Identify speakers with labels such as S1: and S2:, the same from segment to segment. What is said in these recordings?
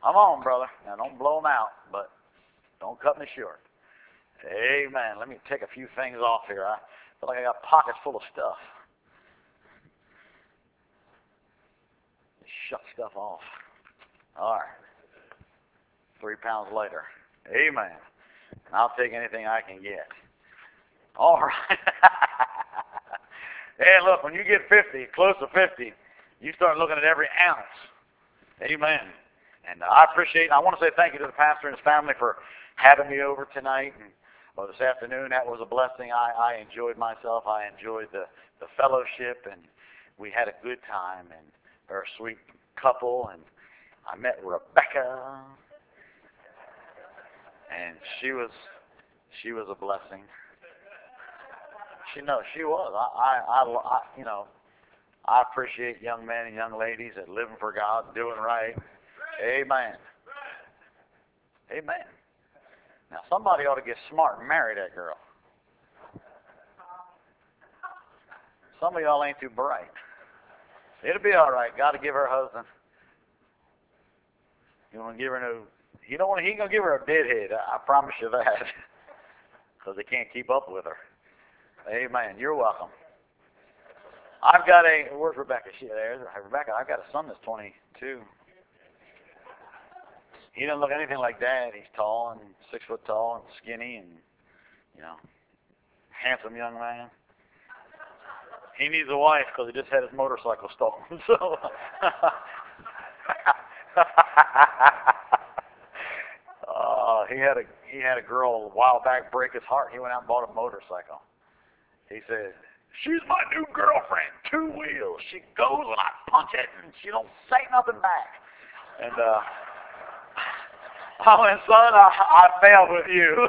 S1: Come on, brother. Now, don't blow them out, but don't cut me short. Amen. Let me take a few things off here. I feel like I got pockets full of stuff. Shut stuff off. All right. 3 pounds later. Amen. And I'll take anything I can get. All right. Hey, look, when you get 50, close to 50, you start looking at every ounce. Amen. And I want to say thank you to the pastor and his family for having me over tonight and this afternoon. That was a blessing. I enjoyed myself. I enjoyed the fellowship, and we had a good time, and they're a sweet couple, and I met Rebecca, and she was a blessing. She was. I appreciate young men and young ladies that living for God, doing right. Amen. Amen. Now somebody ought to get smart and marry that girl. Some of y'all ain't too bright. It'll be all right. Got to give her a husband. You want to give her he ain't gonna give her a deadhead. I promise you that, because they can't keep up with her. Amen. You're welcome. Where's Rebecca? Rebecca, I've got a son that's 22. He doesn't look anything like Dad. He's tall and 6 foot tall and skinny and, handsome young man. He needs a wife because he just had his motorcycle stolen. So, he had a girl a while back break his heart. He went out and bought a motorcycle. He said, "She's my new girlfriend, 2 wheels. She goes when I punch it, and she don't say nothing back." And I went, "Son, I failed with you."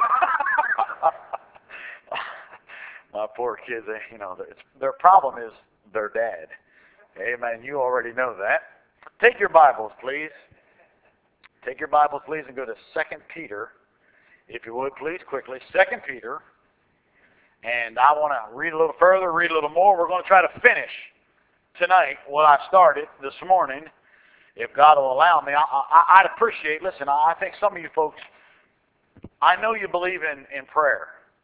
S1: My poor kids, their problem is their dad. Amen. You already know that. Take your Bibles, please. Take your Bibles, please, and go to 2 Peter, if you would, please, quickly. 2 Peter. And I want to read a little further, read a little more. We're going to try to finish tonight what I started this morning, if God will allow me. I'd appreciate, listen, I think some of you folks, I know you believe in prayer.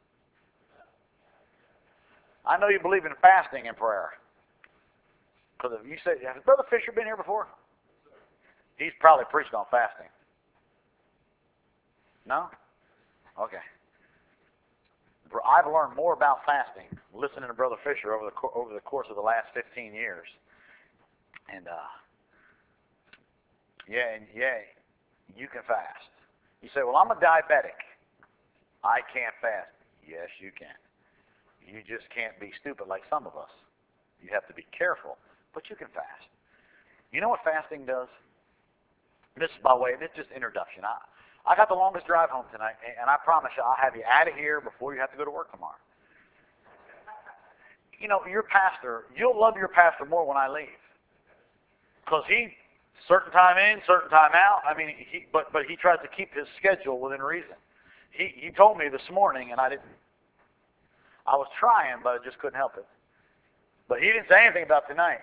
S1: I know you believe in fasting and prayer. Because if you say, has Brother Fisher been here before? He's probably preached on fasting. No? Okay. I've learned more about fasting listening to Brother Fisher over the course of the last 15 years. And you can fast. You say, "Well, I'm a diabetic. I can't fast." Yes, you can. You just can't be stupid like some of us. You have to be careful, but you can fast. You know what fasting does? This is just introduction. I got the longest drive home tonight, and I promise you, I'll have you out of here before you have to go to work tomorrow. Your pastor, you'll love your pastor more when I leave, because he, certain time in, certain time out. I mean, but he tries to keep his schedule within reason. He told me this morning, and I didn't. I was trying, but I just couldn't help it. But he didn't say anything about tonight.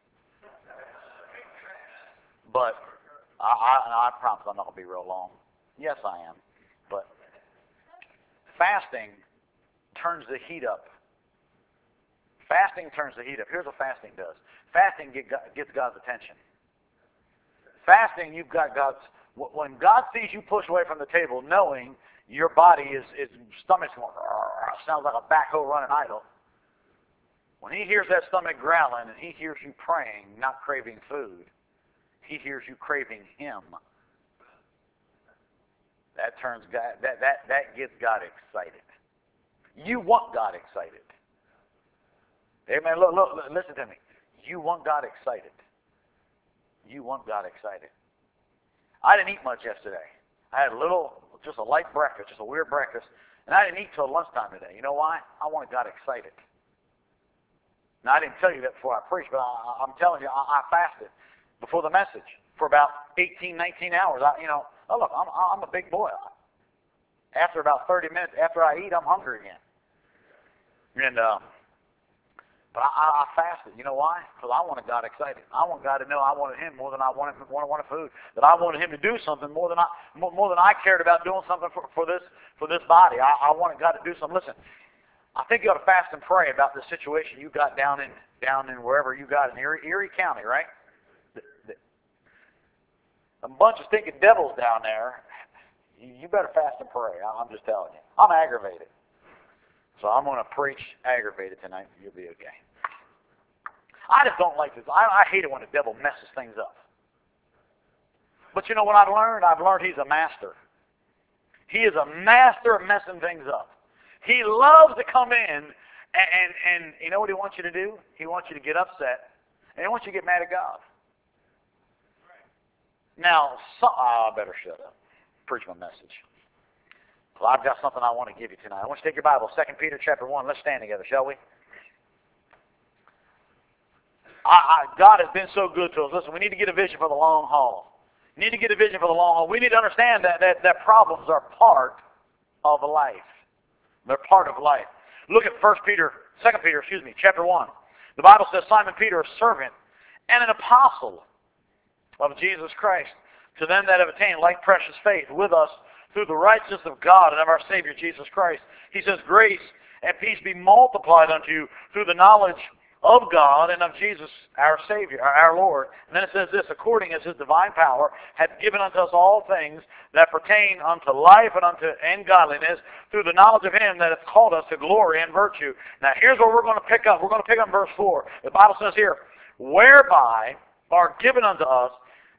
S1: But I promise I'm not going to be real long. Yes, I am. But fasting turns the heat up. Fasting turns the heat up. Here's what fasting does. Fasting gets God's attention. Fasting, you've got God's... When God sees you push away from the table, knowing your body is stomach's going, sounds like a backhoe running idle. When he hears that stomach growling and he hears you praying, not craving food, he hears you craving him. That turns God. That gets God excited. You want God excited. Amen. Look, listen to me. You want God excited. You want God excited. I didn't eat much yesterday. I had just a light breakfast, just a weird breakfast, and I didn't eat till lunchtime today. You know why? I wanted God excited. Now, I didn't tell you that before I preached, but I'm telling you, I fasted before the message for about 18, 19 hours. Look, I'm a big boy. After about 30 minutes, after I eat, I'm hungry again. And But I fasted. You know why? Because I wanted God excited. I want God to know I wanted Him more than I wanted food. That I wanted Him to do something more than I cared about doing something for this body. I wanted God to do something. Listen, I think you ought to fast and pray about the situation you got down in wherever you got in Erie County, right? A bunch of stinking devils down there. You better fast and pray. I'm just telling you. I'm aggravated. So I'm going to preach aggravated tonight. You'll be okay. I just don't like this. I hate it when the devil messes things up. But you know what I've learned? I've learned he's a master. He is a master of messing things up. He loves to come in and you know what he wants you to do? He wants you to get upset. And he wants you to get mad at God. Now, I better shut up. Preach my message. Well, I've got something I want to give you tonight. I want you to take your Bible, 2 Peter chapter 1. Let's stand together, shall we? God has been so good to us. Listen, we need to get a vision for the long haul. We need to get a vision for the long haul. We need to understand that problems are part of life. They're part of life. Look at 2 Peter, chapter 1. The Bible says, Simon Peter, a servant and an apostle of Jesus Christ, to them that have attained like precious faith with us through the righteousness of God and of our Savior Jesus Christ. He says, grace and peace be multiplied unto you through the knowledge of God and of Jesus our Savior, our Lord. And then it says this, according as His divine power hath given unto us all things that pertain unto life and godliness, through the knowledge of Him that hath called us to glory and virtue. Now here's where we're going to pick up. We're going to pick up verse 4. The Bible says here, whereby are given unto us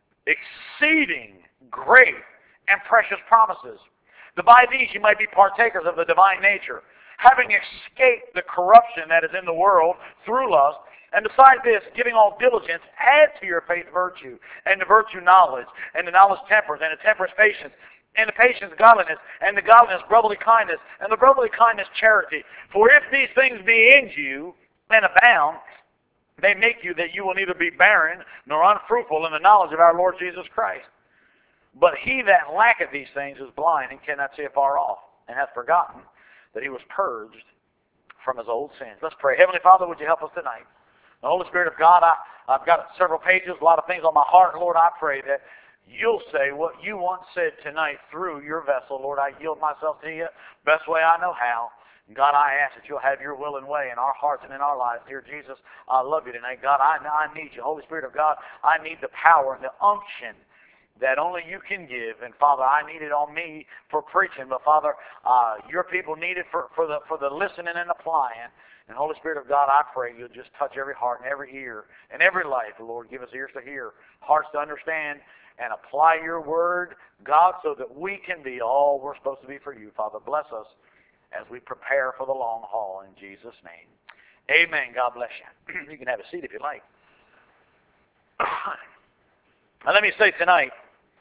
S1: exceeding great and precious promises, that by these you might be partakers of the divine nature, having escaped the corruption that is in the world through lust, and besides this, giving all diligence, add to your faith virtue, and to virtue knowledge, and to knowledge temperance, and to temperance patience, and to patience godliness, and to godliness brotherly kindness, and to brotherly kindness charity. For if these things be in you and abound, they make you that you will neither be barren nor unfruitful in the knowledge of our Lord Jesus Christ. But he that lacketh these things is blind and cannot see afar off, and hath forgotten that he was purged from his old sins. Let's pray. Heavenly Father, would you help us tonight? The Holy Spirit of God, I've got several pages, a lot of things on my heart. Lord, I pray that you'll say what you once said tonight through your vessel. Lord, I yield myself to you best way I know how. God, I ask that you'll have your will and way in our hearts and in our lives. Dear Jesus, I love you tonight. God, I need you. Holy Spirit of God, I need the power and the unction that only you can give. And Father, I need it on me for preaching. But Father, your people need it for the listening and applying. And Holy Spirit of God, I pray you'll just touch every heart and every ear and every life. Lord, give us ears to hear, hearts to understand, and apply your word, God, so that we can be all we're supposed to be for you. Father, bless us as we prepare for the long haul in Jesus' name. Amen. God bless you. You can have a seat if you like. Now let me say tonight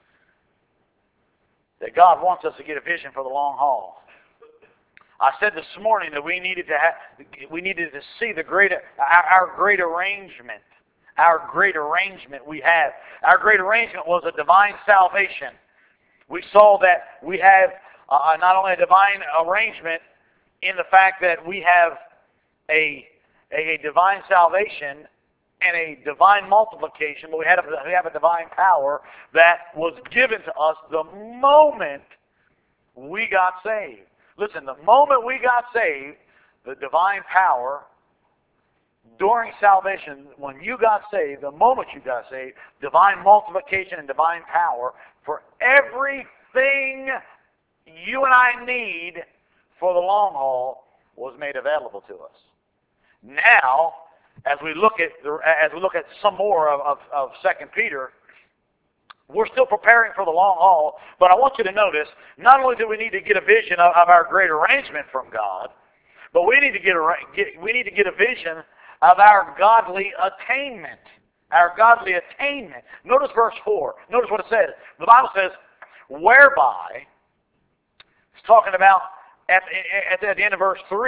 S1: that God wants us to get a vision for the long haul. I said this morning that we needed to see the our great arrangement. Our great arrangement we have. Our great arrangement was a divine salvation. We saw that we have not only a divine arrangement in the fact that we have a divine salvation and a divine multiplication, but we have a divine power that was given to us the moment we got saved. Listen, the moment we got saved, the divine power during salvation, when you got saved, the moment you got saved, divine multiplication and divine power for everything you and I need for the long haul was made available to us. Now, as we look at some more of 2 Peter, we're still preparing for the long haul, but I want you to notice, not only do we need to get a vision of our great arrangement from God, but we need to get a vision of our godly attainment. Our godly attainment. Notice verse 4. Notice what it says. The Bible says, whereby, it's talking about at the end of verse 3,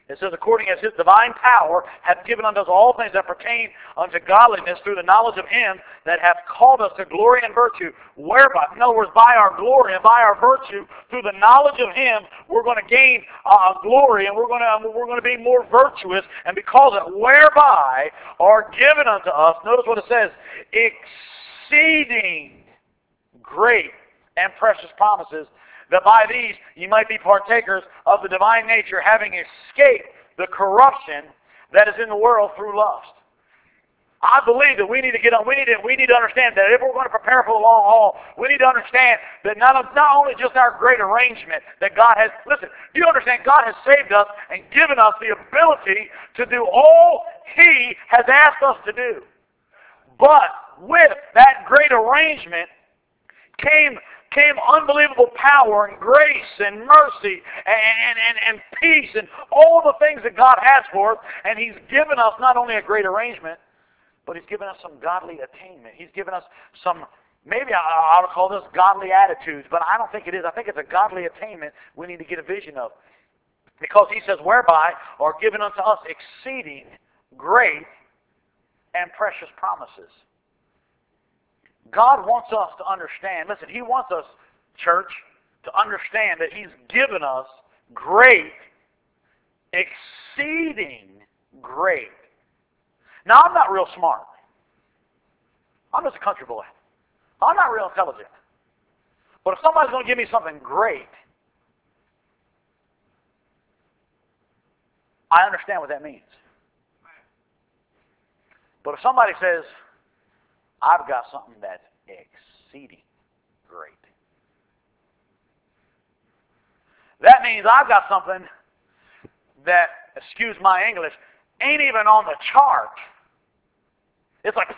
S1: It says, according as his divine power hath given unto us all things that pertain unto godliness through the knowledge of him that hath called us to glory and virtue, whereby, in other words, by our glory and by our virtue, through the knowledge of him, we're going to gain glory, and we're going to be more virtuous, and because of it, whereby are given unto us, notice what it says, exceeding great and precious promises, that by these ye might be partakers of the divine nature, having escaped the corruption that is in the world through lust. I believe that we need to get on. We need to understand that if we're going to prepare for the long haul, we need to understand that not only just our great arrangement that God has. Listen, do you understand? God has saved us and given us the ability to do all He has asked us to do. But with that great arrangement came unbelievable power and grace and mercy and peace and all the things that God has for us. And He's given us not only a great arrangement, but He's given us some godly attainment. He's given us some, maybe I would call this godly attitudes, but I don't think it is. I think it's a godly attainment we need to get a vision of. Because He says, whereby are given unto us exceeding great and precious promises. God wants us to understand, listen, He wants us, church, to understand that He's given us great, exceeding great. Now, I'm not real smart. I'm just a country boy. I'm not real intelligent. But if somebody's going to give me something great, I understand what that means. But if somebody says, I've got something that's exceeding great, that means I've got something that, excuse my English, ain't even on the chart. It's like,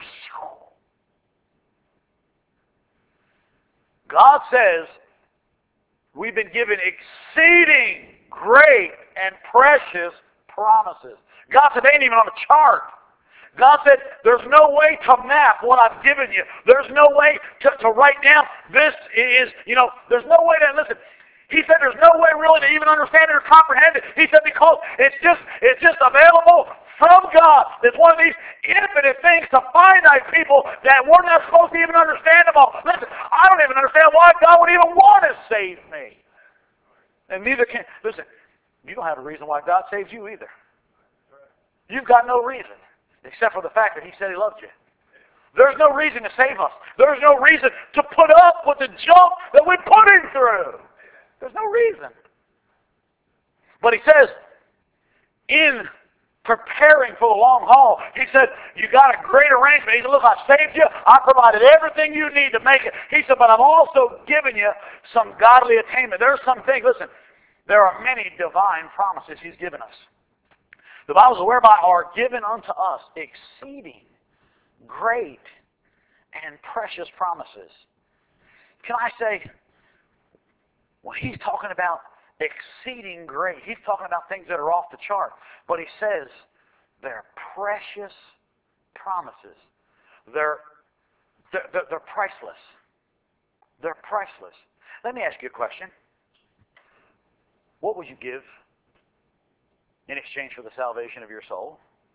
S1: God says we've been given exceeding great and precious promises. God said they ain't even on the chart. God said, there's no way to map what I've given you. There's no way to write down, this is, there's no way to, listen, He said there's no way really to even understand it or comprehend it. He said because it's just available from God. It's one of these infinite things to finite people that we're not supposed to even understand them all. Listen, I don't even understand why God would even want to save me. And neither can, listen, you don't have a reason why God saves you either. You've got no reason. Except for the fact that He said He loved you. There's no reason to save us. There's no reason to put up with the junk that we put Him through. There's no reason. But He says, in preparing for the long haul, He said, you got a great arrangement. He said, look, I saved you. I provided everything you need to make it. He said, but I'm also giving you some godly attainment. There's some things, listen, there are many divine promises He's given us. The Bible says, whereby are given unto us exceeding great and precious promises. Can I say, when He's talking about exceeding great, He's talking about things that are off the chart. But He says they're precious promises. They're priceless. They're priceless. Let me ask you a question. What would you give in exchange for the salvation of your soul?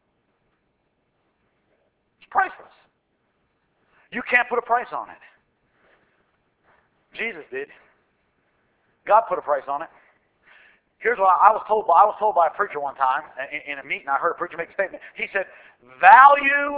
S1: It's priceless. You can't put a price on it. Jesus did. God put a price on it. Here's what I was told by a preacher one time in a meeting. I heard a preacher make a statement. He said, value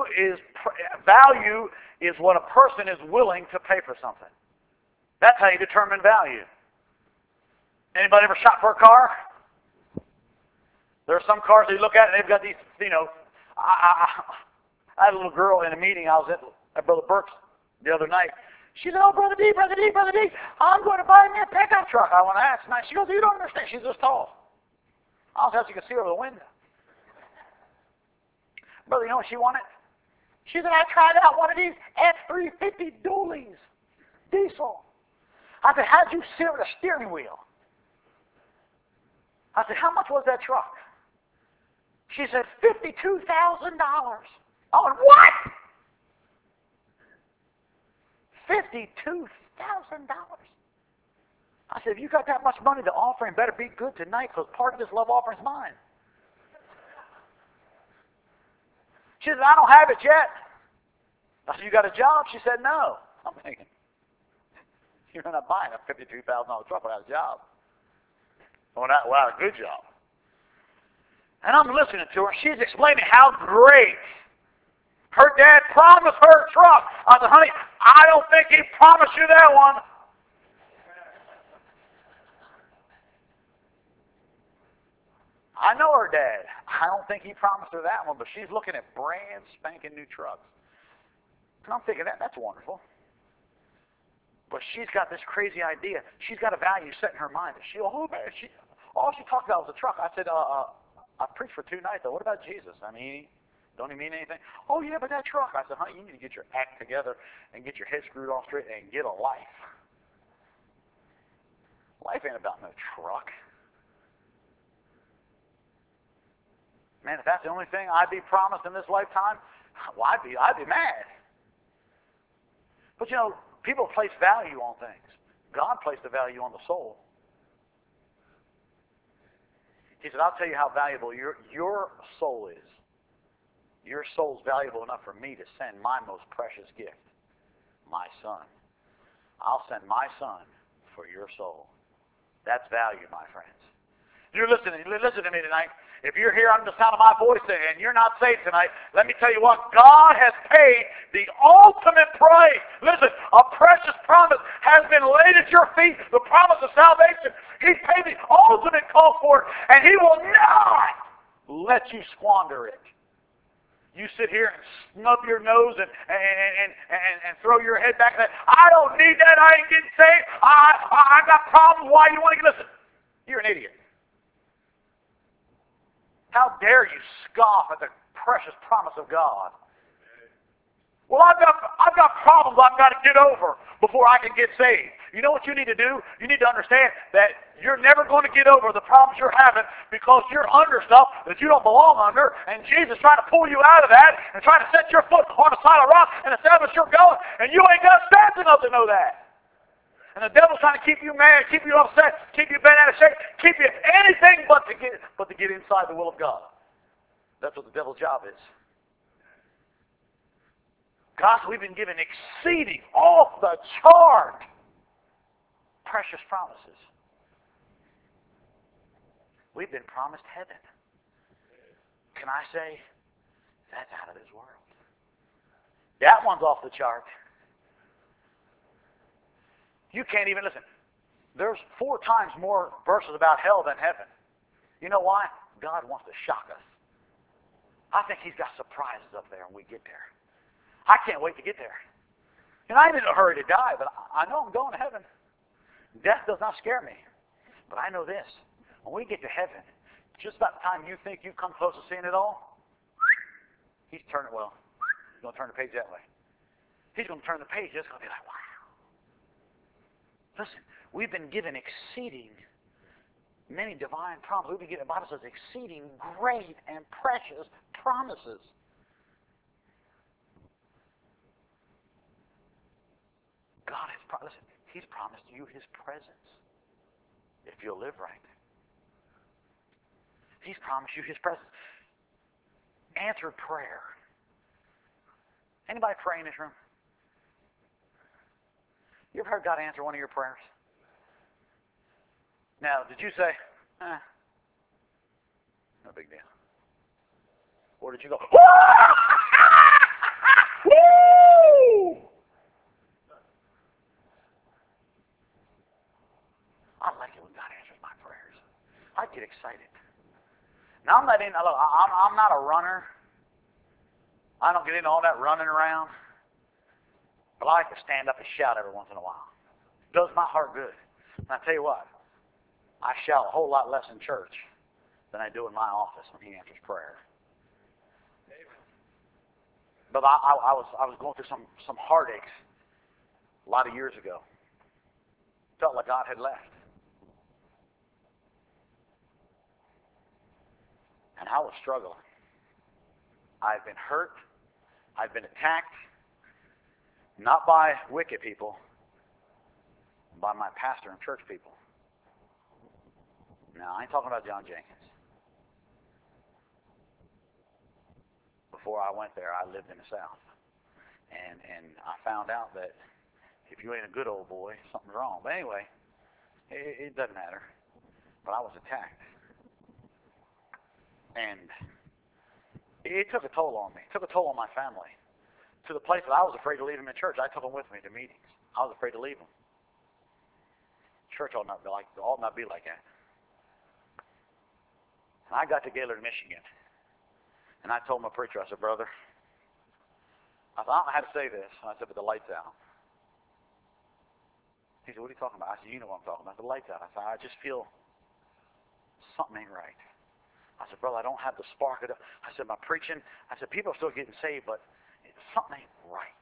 S1: is what a person is willing to pay for something. That's how you determine value. Anybody ever shop for a car? There are some cars that you look at and they've got these, I had a little girl in a meeting I was at Brother Burke's the other night. She said, oh, Brother D, I'm going to buy me a pickup truck. I went, that's nice. She goes, you don't understand. She's this tall. I was you can see her over the window. Brother, you know what she wanted? She said, I tried out one of these F-350 dualies, diesel. I said, how'd you steer with a steering wheel? I said, how much was that truck? She said, $52,000. I went, what? $52,000. I said, if you got that much money to offer, and better be good tonight, because part of this love offering is mine. She said, I don't have it yet. I said, you got a job? She said, no. I'm thinking, you're not buying a $52,000 truck without a job. Without a good job. And I'm listening to her. She's explaining how great her dad promised her a truck. I said, honey, I don't think he promised you that one. I know her dad. I don't think he promised her that one, but she's looking at brand spanking new trucks. And I'm thinking, that's wonderful. But she's got this crazy idea. She's got a value set in her mind. All she talked about was a truck. I said, I preached for 2 nights. What about Jesus? I mean, don't he mean anything? Oh, yeah, but that truck. I said, honey, you need to get your act together and get your head screwed on straight and get a life. Life ain't about no truck. Man, if that's the only thing I'd be promised in this lifetime, well, I'd be mad. But you know, people place value on things. God placed a value on the soul. He said, I'll tell you how valuable your soul is. Your soul's valuable enough for me to send my most precious gift, my son. I'll send my son for your soul. That's value, my friends. You're listening. Listen to me tonight. If you're here under the sound of my voice and you're not saved tonight, let me tell you what. God has paid the ultimate price. Listen, a precious promise has been laid at your feet, the promise of salvation. He's paid the ultimate cost for it, and He will not let you squander it. You sit here and snub your nose and throw your head back and say, I don't need that. I ain't getting saved. I got problems. Why you want to get listen? You're an idiot. How dare you scoff at the precious promise of God? Well, I've got problems I've got to get over before I can get saved. You know what you need to do? You need to understand that you're never going to get over the problems you're having because you're under stuff that you don't belong under, and Jesus is trying to pull you out of that and trying to set your foot on a solid rock and establish your going, and you ain't got sense enough to know that. And the devil's trying to keep you mad, keep you upset, keep you bent out of shape, keep you anything but to get inside the will of God. That's what the devil's job is. God, we've been given exceeding off the chart precious promises. We've been promised heaven. Can I say that's out of this world? That one's off the chart. You can't even listen. There's 4 times more verses about hell than heaven. You know why? God wants to shock us. I think He's got surprises up there when we get there. I can't wait to get there. And I ain't in a hurry to die, but I know I'm going to heaven. Death does not scare me. But I know this. When we get to heaven, just about the time you think you've come close to seeing it all, He's going to turn the page that way. He's going to turn the page. It's going to be like, wow. Listen, we've been given exceeding many divine promises. We've been given, the Bible says, exceeding great and precious promises. God has promised. Listen, He's promised you His presence if you'll live right. He's promised you His presence. Answered prayer. Anybody pray in this room? You ever heard God answer one of your prayers? Now, did you say, no big deal? Or did you go, woo! I like it when God answers my prayers. I get excited. Now, I'm not a runner. I don't get into all that running around. But I like to stand up and shout every once in a while. It does my heart good. And I tell you what, I shout a whole lot less in church than I do in my office when He answers prayer. But I was going through some heartaches a lot of years ago. Felt like God had left. And I was struggling. I'd been hurt. I'd been attacked. Not by wicked people, by my pastor and church people. Now, I ain't talking about John Jenkins. before I went there, I lived in the South. And I found out that if you ain't a good old boy, something's wrong. But anyway, it doesn't matter. But I was attacked. And it took a toll on me. It took a toll on my family. To the place that I was afraid to leave them in church. I took them with me to meetings. I was afraid to leave them. Church ought not be like that. And I got to Gaylord, Michigan. And I told my preacher, I said, brother, I thought, I don't know how to say this. And I said, but the light's out. He said, what are you talking about? I said, you know what I'm talking about. The light's out. I said, I just feel something ain't right. I said, brother, I don't have the spark. I said, my preaching, I said, people are still getting saved, but something ain't right.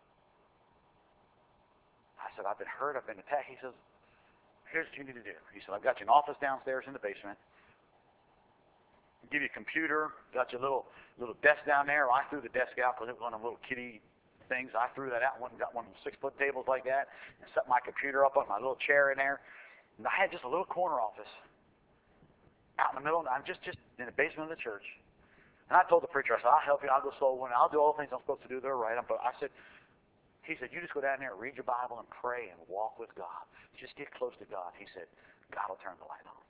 S1: I said, I've been hurt. I've been attacked. He says, here's what you need to do. He said, I've got you an office downstairs in the basement. Give you a computer. Got your little desk down there. I threw the desk out because it was one of them little kiddie things. I threw that out and went and got one of them 6-foot tables like that and set my computer up on my little chair in there. And I had just a little corner office out in the middle. I'm just in the basement of the church. And I told the preacher, I said, I'll help you. I'll go slow one. I'll do all the things I'm supposed to do. They're right. But I said, he said, you just go down there, read your Bible, and pray and walk with God. Just get close to God. He said, God will turn the light on.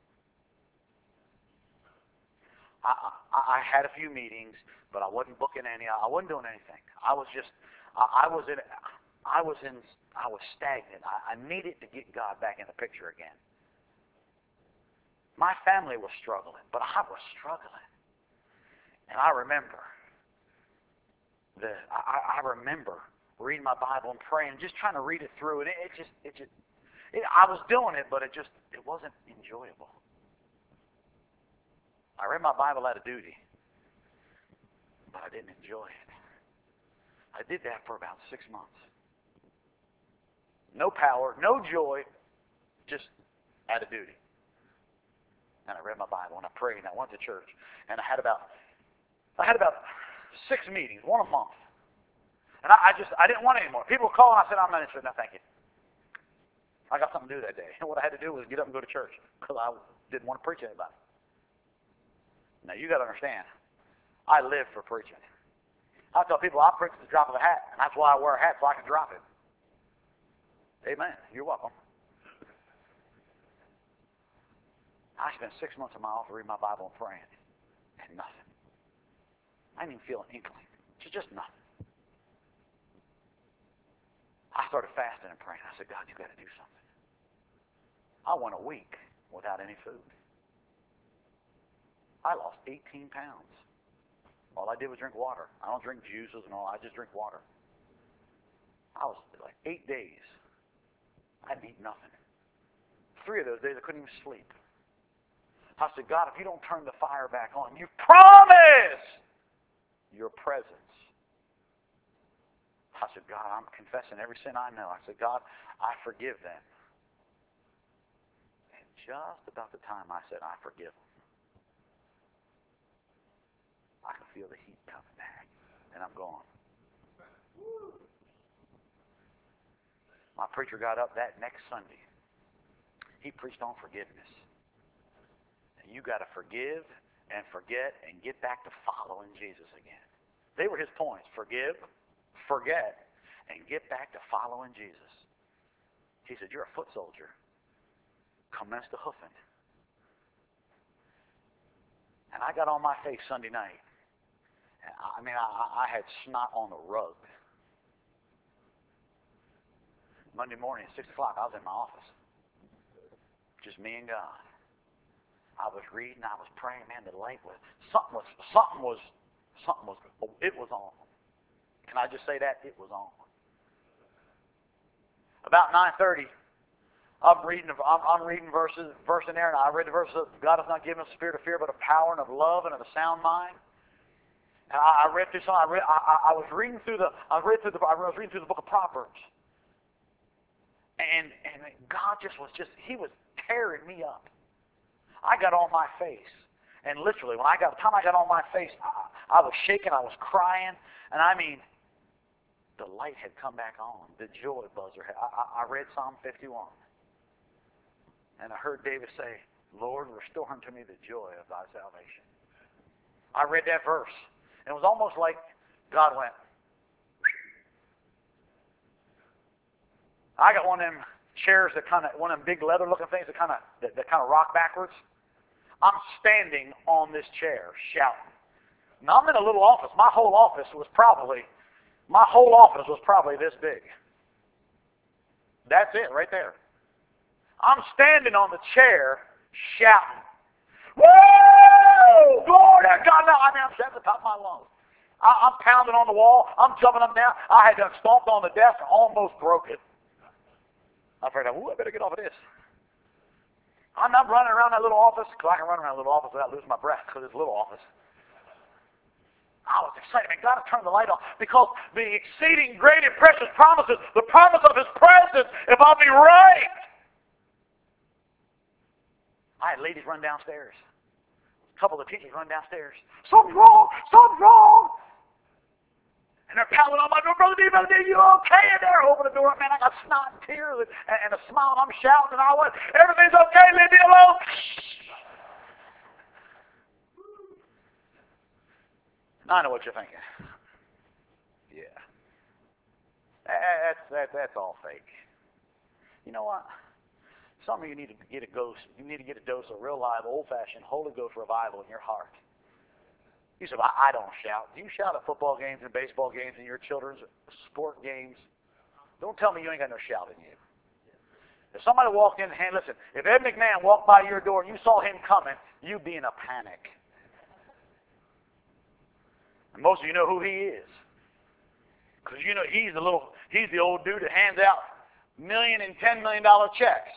S1: I had a few meetings, but I wasn't booking any. I wasn't doing anything. I was stagnant. I needed to get God back in the picture again. My family was struggling, but I was struggling. And I remember I remember reading my Bible and praying, just trying to read it through, and I was doing it, but it wasn't enjoyable. I read my Bible out of duty, but I didn't enjoy it. I did that for about 6 months. No power, no joy, just out of duty. And I read my Bible and I prayed and I went to church, and I had about 6 meetings, one a month. And I didn't want any more. People would call and I said, I'm not interested. No, thank you. I got something to do that day. And what I had to do was get up and go to church because I didn't want to preach to anybody. Now, you got to understand, I live for preaching. I tell people I preach at the drop of a hat, and that's why I wear a hat so I can drop it. Amen. You're welcome. I spent 6 months in my office reading my Bible and praying, and nothing. I didn't even feel an inkling. Just nothing. I started fasting and praying. I said, God, you've got to do something. I went a week without any food. I lost 18 pounds. All I did was drink water. I don't drink juices and all. I just drink water. I was like 8 days. I didn't eat nothing. 3 of those days I couldn't even sleep. I said, God, if you don't turn the fire back on, you promise your presence. I said, God, I'm confessing every sin I know. I said, God, I forgive them. And just about the time I said, I forgive them, I can feel the heat coming back, and I'm gone. My preacher got up that next Sunday. He preached on forgiveness. And you got to forgive and forget and get back to following Jesus again. They were his points. Forgive, forget, and get back to following Jesus. He said, you're a foot soldier. Commence to hoofing. And I got on my face Sunday night. I mean, I had snot on the rug. Monday morning at 6 o'clock, I was in my office. Just me and God. I was reading, I was praying, man, the light was, it was on. Can I just say that? It was on. About 9:30, I'm reading verse in there, and I read the verse of God has not given us a spirit of fear, but of power and of love and of a sound mind. And I read through some. I was reading through the book of Proverbs, and God He was tearing me up. I got on my face, and literally, by the time I got on my face, I was shaking, I was crying, and I mean, the light had come back on. The joy buzzer had. I read Psalm 51, and I heard David say, "Lord, restore unto me the joy of thy salvation." I read that verse. And it was almost like God went, I got one of them chairs one of them big leather-looking things that kind of rock backwards. I'm standing on this chair shouting. Now I'm in a little office. My whole office was probably this big. That's it right there. I'm standing on the chair shouting. Whoa! Glory to God! No, I mean, I'm shouting at the top of my lungs. I'm pounding on the wall. I'm jumping up and down. I had done stomped on the desk and almost broke it. I figured, I better get off of this. I'm not running around that little office, because I can run around a little office without losing my breath, because it's a little office. I was excited. Man, God had turned the light on, because the exceeding great and precious promises, the promise of His presence, if I'll be right. I had ladies run downstairs. A couple of the teachers run downstairs. Something's wrong! Something's wrong! And they're pounding on my door, Brother D, you okay in there? Open the door, man, I got snot and tears and a smile, and I'm shouting, and I went, everything's okay, leave me alone. I know what you're thinking. Yeah. That's all fake. You know what? Some of you need to get a dose. You need to get a dose of real live, old-fashioned Holy Ghost revival in your heart. You say, well, I don't shout. Do you shout at football games and baseball games and your children's sport games? Don't tell me you ain't got no shout in you. If somebody walked in, listen, if Ed McMahon walked by your door and you saw him coming, you'd be in a panic. And most of you know who he is. Because you know he's the old dude that hands out $1 million and $10 million checks.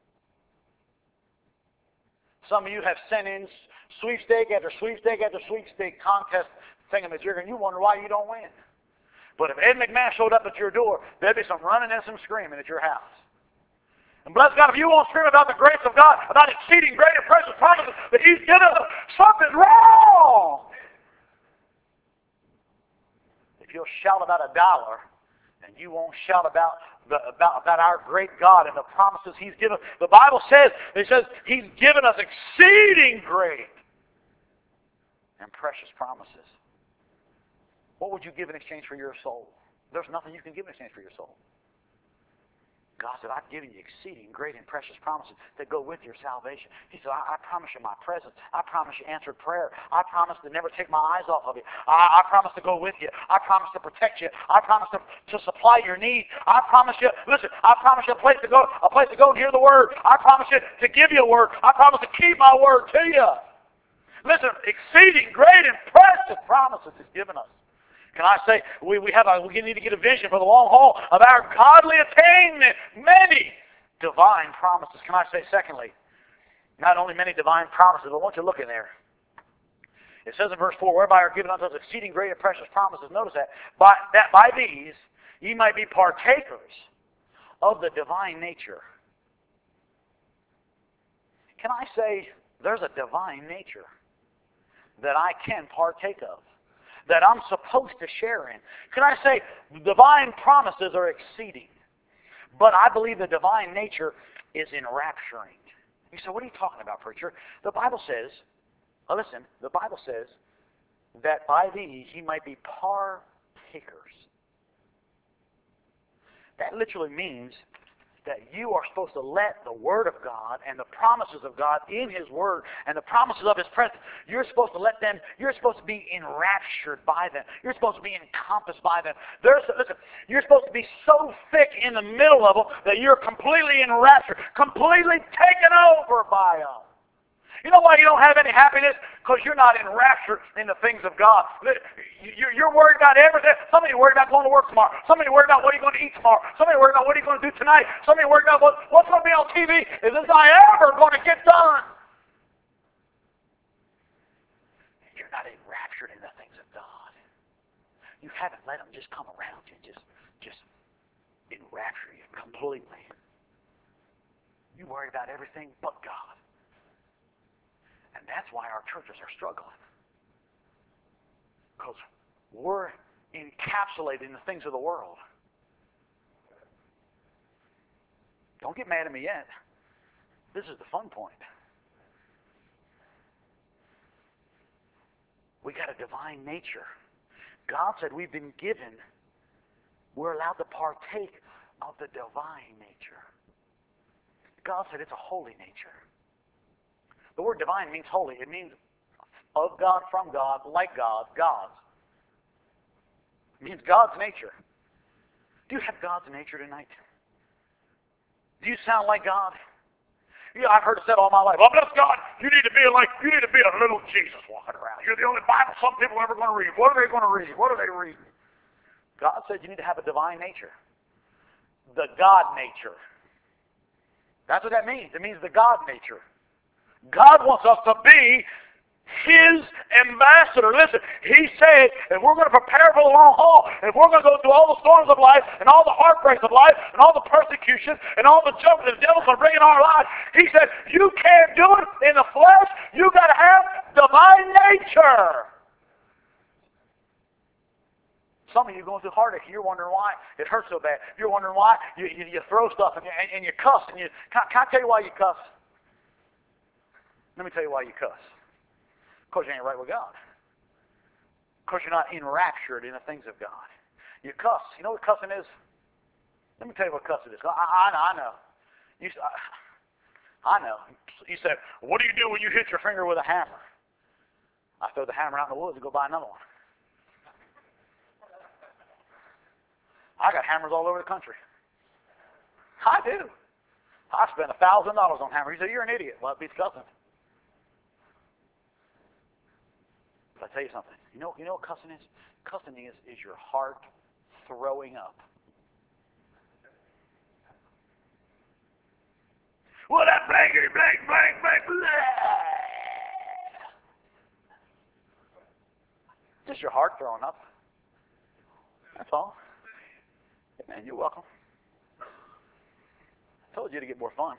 S1: Some of you have sent in sweepstake after sweepstake after sweepstake contest thingamajigger, and you wonder why you don't win. But if Ed McMahon showed up at your door, there'd be some running and some screaming at your house. And bless God, if you won't scream about the grace of God, about exceeding great and precious promises that He's given us, something's wrong. If you'll shout about $1, and you won't shout about our great God and the promises He's given. The Bible says, He's given us exceeding great and precious promises. What would you give in exchange for your soul? There's nothing you can give in exchange for your soul. God said, I've given you exceeding great and precious promises that go with your salvation. He said, I promise you my presence. I promise you answered prayer. I promise to never take my eyes off of you. I promise to go with you. I promise to protect you. I promise to supply your needs. I promise you, listen, I promise you a place to go and hear the word. I promise you to give you a word. I promise to keep my word to you. Listen, exceeding great and precious promises He's given us. Can I say, we need to get a vision for the long haul of our godly attainment. Many divine promises. Can I say, secondly, not only many divine promises, but I want you to look in there. It says in verse 4, whereby are given unto us exceeding great and precious promises. Notice that by these ye might be partakers of the divine nature. Can I say, there's a divine nature that I can partake of, that I'm supposed to share in. Can I say, divine promises are exceeding, but I believe the divine nature is enrapturing. You say, what are you talking about, preacher? The Bible says, listen, the Bible says that by these ye might be partakers. That literally means that you are supposed to let the Word of God and the promises of God in His Word and the promises of His presence, you're supposed to let them, you're supposed to be enraptured by them. You're supposed to be encompassed by them. Listen, you're supposed to be so thick in the middle of them that you're completely enraptured, completely taken over by them. You know why you don't have any happiness? Because you're not enraptured in the things of God. You're worried about everything. Some of you are worried about going to work tomorrow. Some of you are worried about what you're going to eat tomorrow. Some of you are worried about what you're going to do tonight. Some of you are worried about what's going to be on TV. Is this guy ever going to get done? You're not enraptured in the things of God. You haven't let Him just come around you and just enrapture you completely. You worry about everything but God. And that's why our churches are struggling. Because we're encapsulated in the things of the world. Don't get mad at me yet. This is the fun point. We got a divine nature God said we've been given, we're allowed to partake of the divine nature. God said it's a holy nature. The word divine means holy. It means of God, from God, like God, God's. It means God's nature. Do you have God's nature tonight? Do you sound like God? Yeah, I've heard it said all my life. Oh, bless God, you need to be a little Jesus walking around. You're the only Bible some people are ever going to read. What are they going to read? What are they reading? God said you need to have a divine nature. The God nature. That's what that means. It means the God nature. God wants us to be His ambassador. Listen, He said, if we're going to prepare for the long haul, if we're going to go through all the storms of life, and all the heartbreaks of life, and all the persecution, and all the junk that the devil's going to bring in our lives, He said, you can't do it in the flesh. You got to have divine nature. Some of you are going through heartache. You're wondering why it hurts so bad. You're wondering why you throw stuff and you cuss. And can I tell you why you cuss? Let me tell you why you cuss. Because you ain't right with God. Because you're not enraptured in the things of God. You cuss. You know what cussing is? Let me tell you what cussing is. I know. I know. You said, what do you do when you hit your finger with a hammer? I throw the hammer out in the woods and go buy another one. I got hammers all over the country. I do. I spent $1,000 on hammers. You say, you're an idiot. Well, it beats cussing. But I tell you something. You know what cussing is? Cussing is your heart throwing up. Well, that blankety blank, blank, blank, blah. Just your heart throwing up. That's all. Man, you're welcome. I told you to get more fun.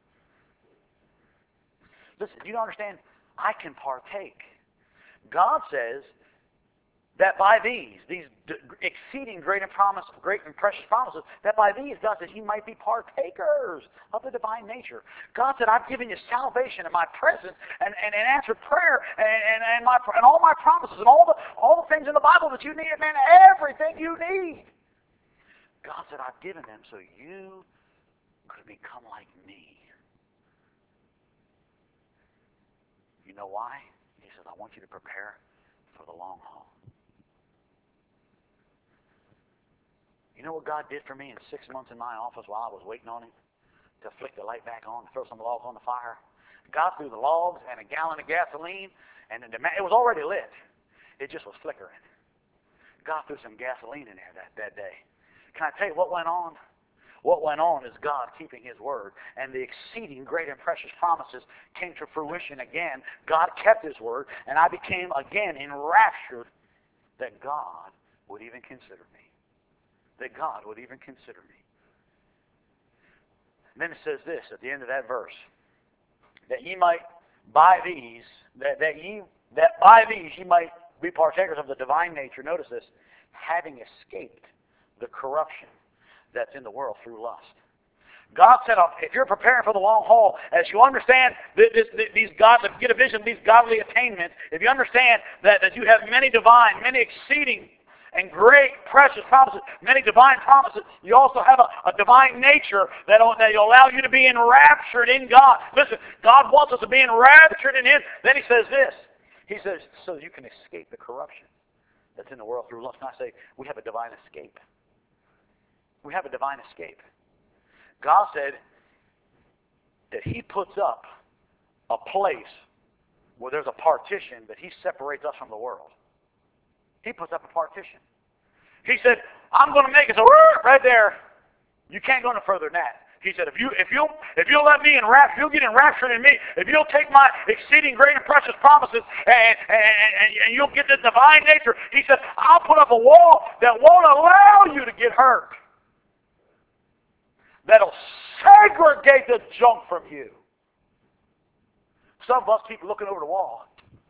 S1: Listen, do you understand? I can partake. God says that by these exceeding great and precious promises, that by these, God says, you might be partakers of the divine nature. God said, I've given you salvation in my presence and answered prayer and all my promises and all the things in the Bible that you need, man, everything you need. God said, I've given them so you could become like me. You know why? He says, I want you to prepare for the long haul. You know what God did for me in 6 months in my office while I was waiting on Him to flick the light back on, to throw some logs on the fire? God threw the logs and a gallon of gasoline, and it was already lit. It just was flickering. God threw some gasoline in there that day. Can I tell you what went on? What went on is God keeping His word, and the exceeding great and precious promises came to fruition again. God kept His word, and I became again enraptured that God would even consider me. That God would even consider me. And then it says this at the end of that verse, that ye might by these, that by these ye might be partakers of the divine nature. Notice this, having escaped the corruption that's in the world through lust. God said, if you're preparing for the long haul, as you understand these godly, get a vision of these godly attainments, if you understand that you have many divine, many exceeding and great, precious promises, many divine promises, you also have a divine nature that will allow you to be enraptured in God. Listen, God wants us to be enraptured in Him. Then He says this. He says, so you can escape the corruption that's in the world through lust. And I say, we have a divine escape. We have a divine escape. God said that He puts up a place where there's a partition that He separates us from the world. He puts up a partition. He said, I'm going to make it so right there, you can't go no further than that. He said, if you'll let me enrapture, you'll get enraptured in me. If you'll take my exceeding great and precious promises and you'll get the divine nature, He said, I'll put up a wall that won't allow you to get hurt. That'll segregate the junk from you. Some of us keep looking over the wall.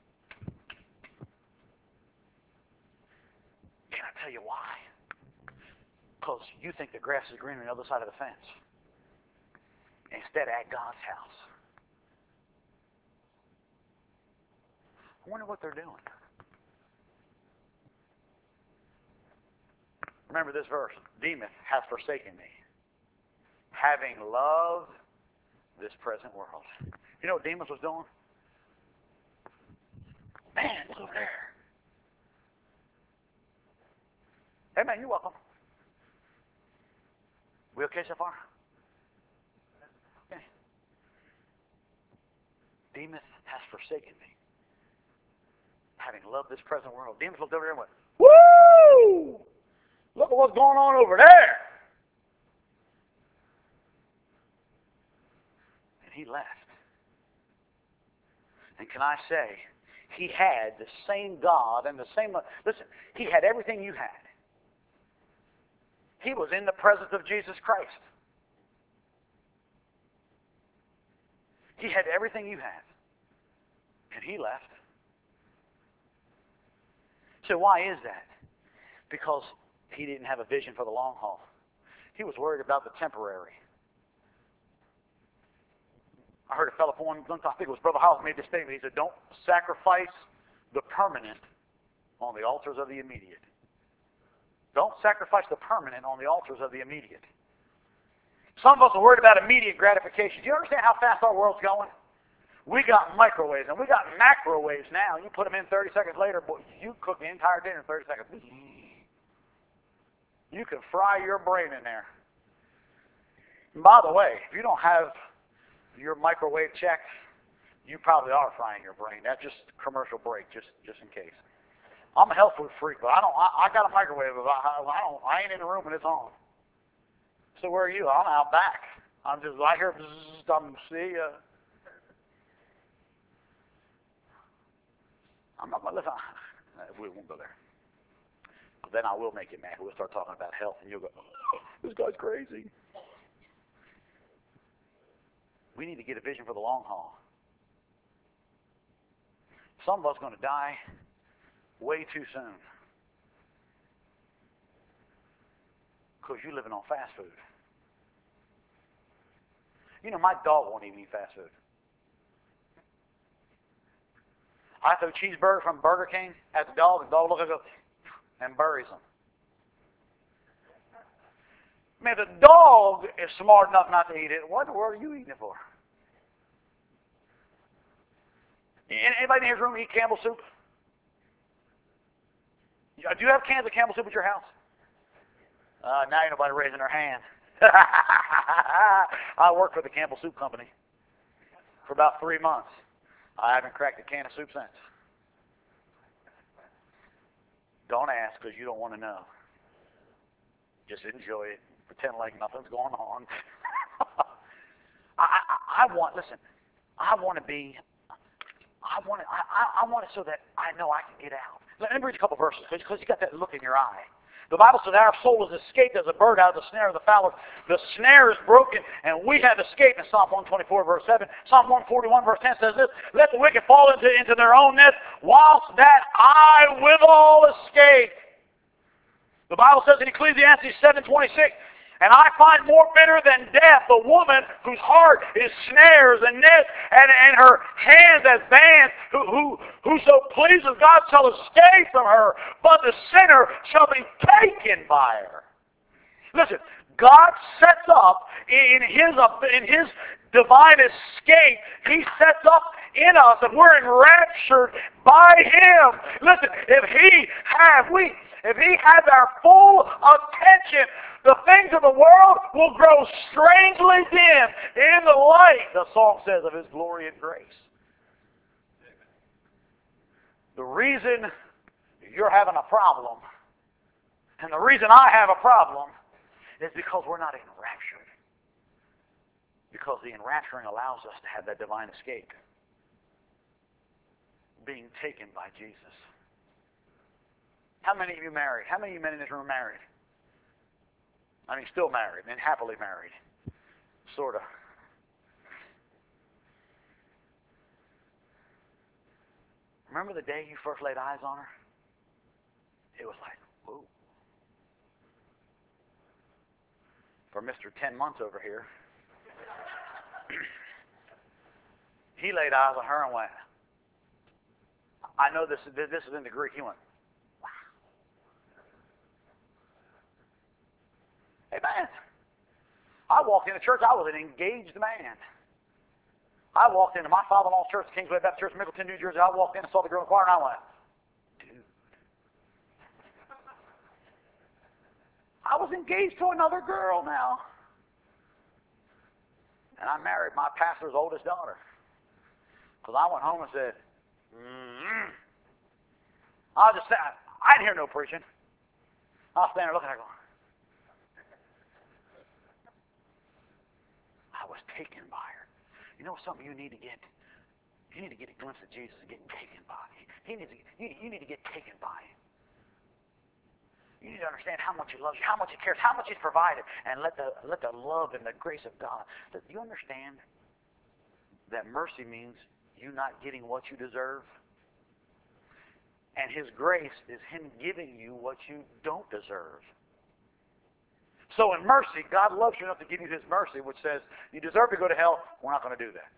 S1: Can I tell you why? Because you think the grass is greener on the other side of the fence. Instead, at God's house. I wonder what they're doing. Remember this verse. Demas hath forsaken me, having loved this present world. You know what Demas was doing? Man, look over there. Hey, man, you're welcome. We okay so far? Okay. Demas has forsaken me, having loved this present world. Demas looked over there and went, woo! Look at what's going on over there. And he left. And can I say, he had the same God and the same... Listen, he had everything you had. He was in the presence of Jesus Christ. He had everything you had. And he left. So why is that? Because he didn't have a vision for the long haul. He was worried about the temporary. I heard a fellow one time, I think it was Brother Howell, made this statement. He said, don't sacrifice the permanent on the altars of the immediate. Don't sacrifice the permanent on the altars of the immediate. Some of us are worried about immediate gratification. Do you understand how fast our world's going? We got microwaves and we got macrowaves now. You put them in 30 seconds later, boy, you cook the entire dinner in 30 seconds. You can fry your brain in there. And by the way, if you don't have your microwave checked, you probably are frying your brain. That's just a commercial break, just in case. I'm a health food freak, but I got a microwave. I ain't in the room when it's on. So where are you? I'm out back. I'm just right here. See. Listen, we won't go there. Then I will make you mad. We'll start talking about health, and you'll go, oh, this guy's crazy. We need to get a vision for the long haul. Some of us are going to die way too soon because you're living on fast food. You know, my dog won't even eat fast food. I throw cheeseburgers from Burger King at the dog looks at it and buries them. Man, the dog is smart enough not to eat it. What in the world are you eating it for? Anybody in this room eat Campbell soup? Do you have cans of Campbell soup at your house? Now ain't nobody raising their hand. I worked for the Campbell Soup Company for about 3 months. I haven't cracked a can of soup since. Don't ask because you don't want to know. Just enjoy it. Pretend like nothing's going on. I want it so that I know I can get out. Let me read a couple verses because you got that look in your eye. The Bible says our soul is escaped as a bird out of the snare of the fowler. The snare is broken, and we have escaped in Psalm 124, verse 7. Psalm 141, verse 10 says this, let the wicked fall into their own net, whilst that I will escape. The Bible says in Ecclesiastes 7:26, and I find more bitter than death the woman whose heart is snares and nets, and her hands as bands, whoso pleases God shall escape from her, but the sinner shall be taken by her. Listen, God sets up in his divine escape, he sets up in us, and we're enraptured by him. Listen, if he has our full attention, the things of the world will grow strangely dim in the light, the song says, of his glory and grace. The reason you're having a problem, and the reason I have a problem, is because we're not enraptured. Because the enrapturing allows us to have that divine escape. Being taken by Jesus. How many of you married? How many of you men in this room are married? I mean, still married and happily married. Sort of. Remember the day you first laid eyes on her? It was like, whoa. For Mr. 10 months over here, he laid eyes on her and went, I know this is in the Greek. He went, wow. walked into church, I was an engaged man. I walked into my father-in-law's church, Kingsway Baptist Church, Middleton, New Jersey. I walked in and saw the girl in the choir, and I went, dude. I was engaged to another girl now. And I married my pastor's oldest daughter. Because I went home and said, I just said, I didn't hear no preaching. I was standing there looking at her going, I was taken by her. You know something you need to get? You need to get a glimpse of Jesus and get taken by him. You need to get taken by him. You need to understand how much he loves you, how much he cares, how much he's provided, and let the love and the grace of God. Do you understand that mercy means you not getting what you deserve? And his grace is him giving you what you don't deserve. So in mercy, God loves you enough to give you his mercy, which says, you deserve to go to hell, we're not going to do that.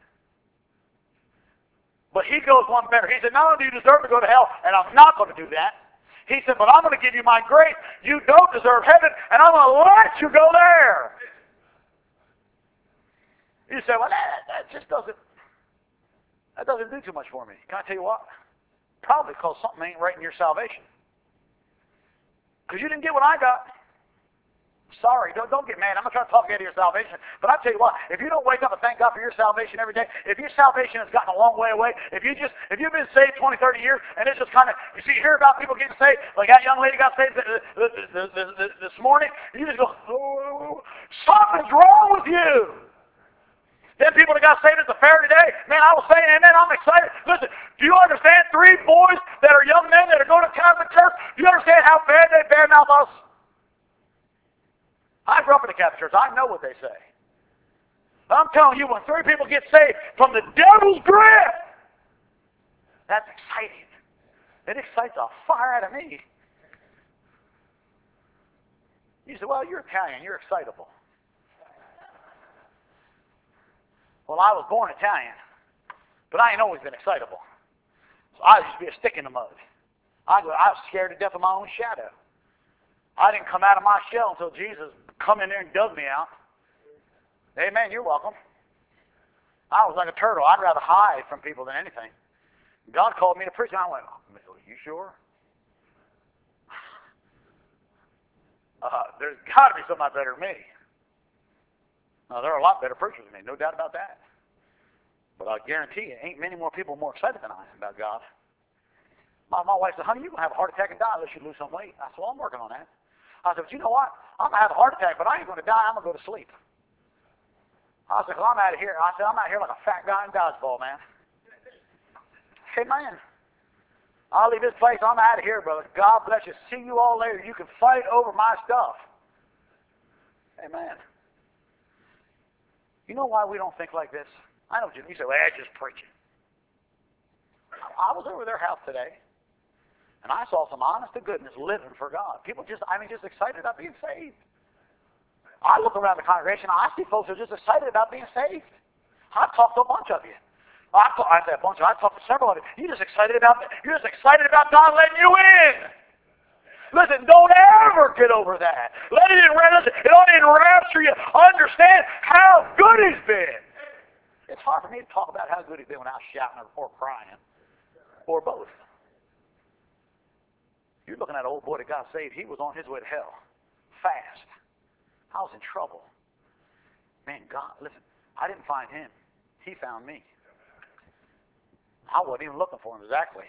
S1: But he goes one better. He said, not only do you deserve to go to hell, and I'm not going to do that, he said, but I'm going to give you my grace. You don't deserve heaven, and I'm going to let you go there. You say, well, that just doesn't do too much for me. Can I tell you what? Probably because something ain't right in your salvation. Because you didn't get what I got. Sorry, don't get mad. I'm not trying to talk you out of your salvation. But I tell you what, if you don't wake up and thank God for your salvation every day, if your salvation has gotten a long way away, if you've been saved 20, 30 years, and it's just kind of, you hear about people getting saved, like that young lady got saved this morning, and you just go, oh, something's wrong with you. Then people that got saved at the fair today, man, I was saying, amen, I'm excited. Listen, do you understand 3 boys that are young men that are going to Catholic church? Do you understand how bad they badmouth us? I grew up in the Catholic church. I know what they say. I'm telling you, when 3 people get saved from the devil's grip, that's exciting. It excites the fire out of me. You say, well, you're Italian. You're excitable. Well, I was born Italian, but I ain't always been excitable. So I used to be a stick in the mud. I was scared to death of my own shadow. I didn't come out of my shell until Jesus come in there and dug me out. Amen, you're welcome. I was like a turtle. I'd rather hide from people than anything. God called me to preach, and I went, oh, you sure? There's got to be somebody better than me. There are a lot better preachers than me, no doubt about that. But I guarantee you, ain't many more people more excited than I am about God. My wife said, honey, you're going to have a heart attack and die unless you lose some weight. I said, well, I'm working on that. I said, but you know what? I'm going to have a heart attack, but I ain't going to die. I'm going to go to sleep. I said, well, I'm out of here. I said, I'm out here like a fat guy in dodgeball, man. Hey, man. I'll leave this place. I'm out of here, brother. God bless you. See you all later. You can fight over my stuff. Amen. You know why we don't think like this? I know you say, well, that's just preaching. I was over their house today, and I saw some honest to goodness living for God. People just excited about being saved. I look around the congregation, I see folks who are just excited about being saved. I've talked to a bunch of you. I say a bunch of you. I talked to several of you. You're just excited about God letting you in. Listen, don't ever get over that. Let it enrapture you. Understand how good He's been. It's hard for me to talk about how good He's been without shouting or crying, or both. You're looking at an old boy that got saved. He was on his way to hell, fast. I was in trouble. Man, God, listen, I didn't find Him. He found me. I wasn't even looking for Him exactly.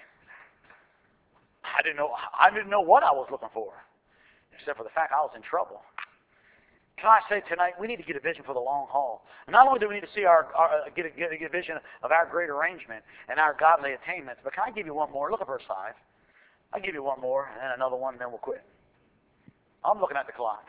S1: I didn't know what I was looking for, except for the fact I was in trouble. Can I say tonight, we need to get a vision for the long haul. And not only do we need to see get a vision of our great arrangement and our godly attainments, but can I give you one more? Look at verse 5. I'll give you one more and another one, and then we'll quit. I'm looking at the clock.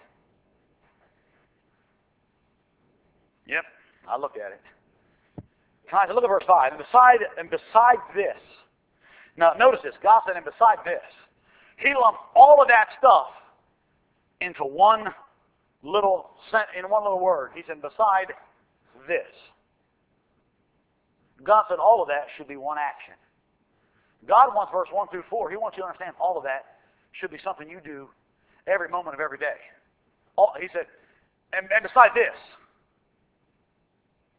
S1: Yep, I looked at it. Can I say, look at verse 5. And beside this. Now, notice this. God said, and beside this. He lumped all of that stuff into one little word. He said, beside this. God said all of that should be one action. God wants verse 1 through 4. He wants you to understand all of that should be something you do every moment of every day. He said, and beside this.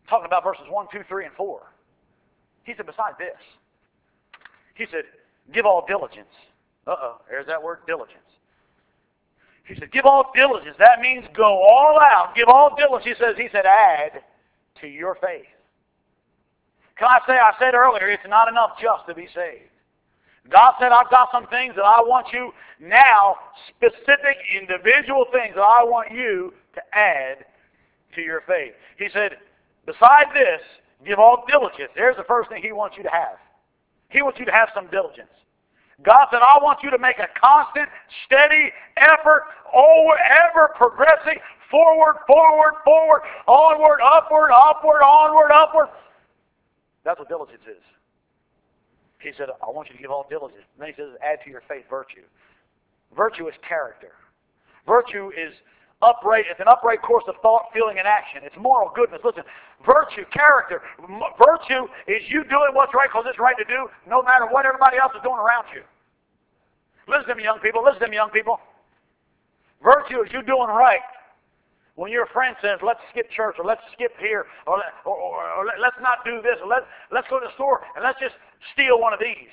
S1: Talking about verses 1, 2, 3, and 4. He said, besides this, he said, give all diligence. There's that word, diligence. He said, give all diligence. That means go all out. Give all diligence. He said, add to your faith. Can I say, I said earlier, it's not enough just to be saved. God said, I've got some things that I want you now, specific individual things that I want you to add to your faith. He said, beside this, give all diligence. There's the first thing He wants you to have. He wants you to have some diligence. God said, I want you to make a constant, steady effort, ever progressing, forward, onward, upward, onward, upward. That's what diligence is. He said, I want you to give all diligence. And then he says, add to your faith virtue. Virtue is character. Virtue is upright. It's an upright course of thought, feeling, and action. It's moral goodness. Listen, virtue, character. Virtue is you doing what's right because it's right to do, no matter what everybody else is doing around you. Listen to me, young people. Listen to me, young people. Virtue is you doing right when your friend says, let's skip church, or let's skip here, or let's not do this, or let's go to the store, and let's just steal one of these.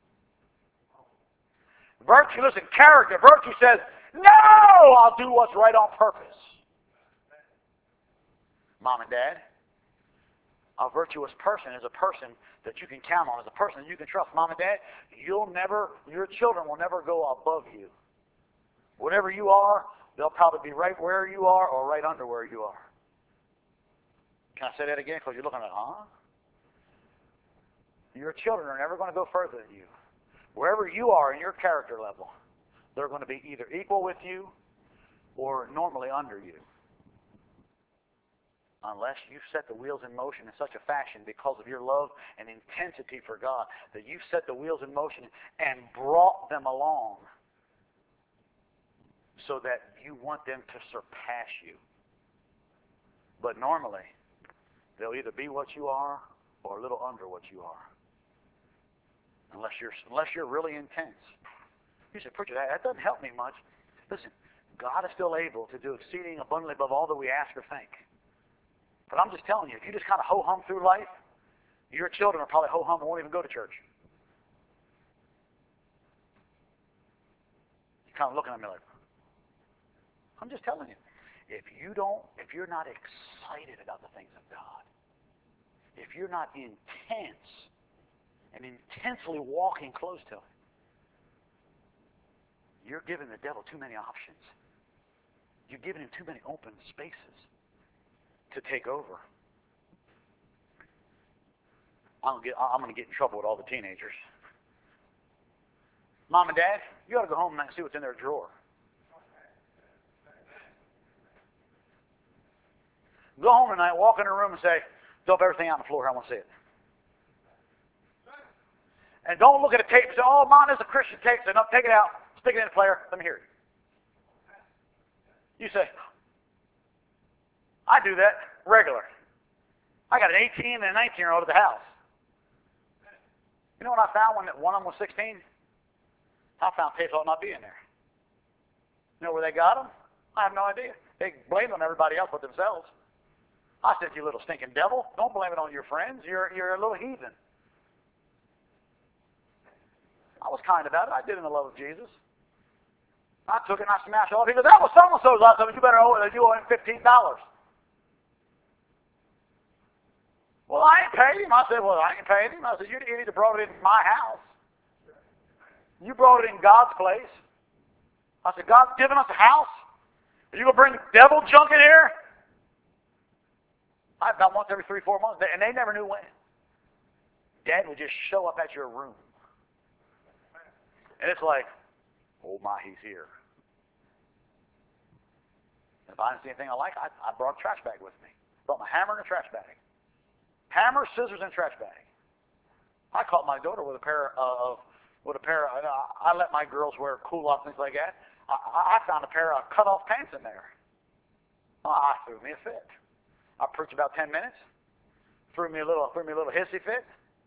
S1: Virtue, listen, character. Virtue says, no, I'll do what's right on purpose. Mom and Dad, a virtuous person is a person that you can count on, is a person that you can trust. Mom and Dad, your children will never go above you. Whatever you are, they'll probably be right where you are or right under where you are. Can I say that again? Because you're looking at, Your children are never going to go further than you. Wherever you are in your character level, they're going to be either equal with you or normally under you. Unless you set the wheels in motion in such a fashion because of your love and intensity for God that you've set the wheels in motion and brought them along so that you want them to surpass you. But normally, they'll either be what you are or a little under what you are. Unless you're really intense. You say, preacher, that doesn't help me much. Listen, God is still able to do exceeding abundantly above all that we ask or think. But I'm just telling you, if you just kind of ho-hum through life, your children are probably ho-hum and won't even go to church. You're kind of looking at me like, I'm just telling you, if you're not excited about the things of God, if you're not intense and intensely walking close to Him, you're giving the devil too many options. You're giving him too many open spaces to take over. I'm going to get in trouble with all the teenagers. Mom and Dad, you ought to go home and see what's in their drawer. Go home tonight, walk in the room and say, dump everything out on the floor. I want to see it. And don't look at a tape and say, oh, Mom, this is a Christian tape. Say, no, take it out. Stick it in the player. Let me hear it. You say, I do that regular. I got an 18 and a 19-year-old at the house. You know what I found when one of them was 16? I found tapes ought not be in there. You know where they got them? I have no idea. They blamed on everybody else but themselves. I said, you little stinking devil, don't blame it on your friends. You're a little heathen. I was kind about it. I did it in the love of Jesus. I took it and I smashed it off. He said, that was so-and-so's. I said, you better owe it. You owe him $15. Well, I ain't paid him. I said, well, I ain't paid him. I said, you idiot brought it in my house. You brought it in God's place. I said, God's given us a house. Are you going to bring devil junk in here? I about once every 3-4 months, and they never knew when. Dad would just show up at your room. And it's like, oh my, he's here. If I didn't see anything I like, I brought a trash bag with me. Brought my hammer and a trash bag. Hammer, scissors, and trash bag. I caught my daughter with a pair of I let my girls wear culottes and things like that. I found a pair of cut-off pants in there. I threw me a fit. I preached about 10 minutes. Threw me a little hissy fit.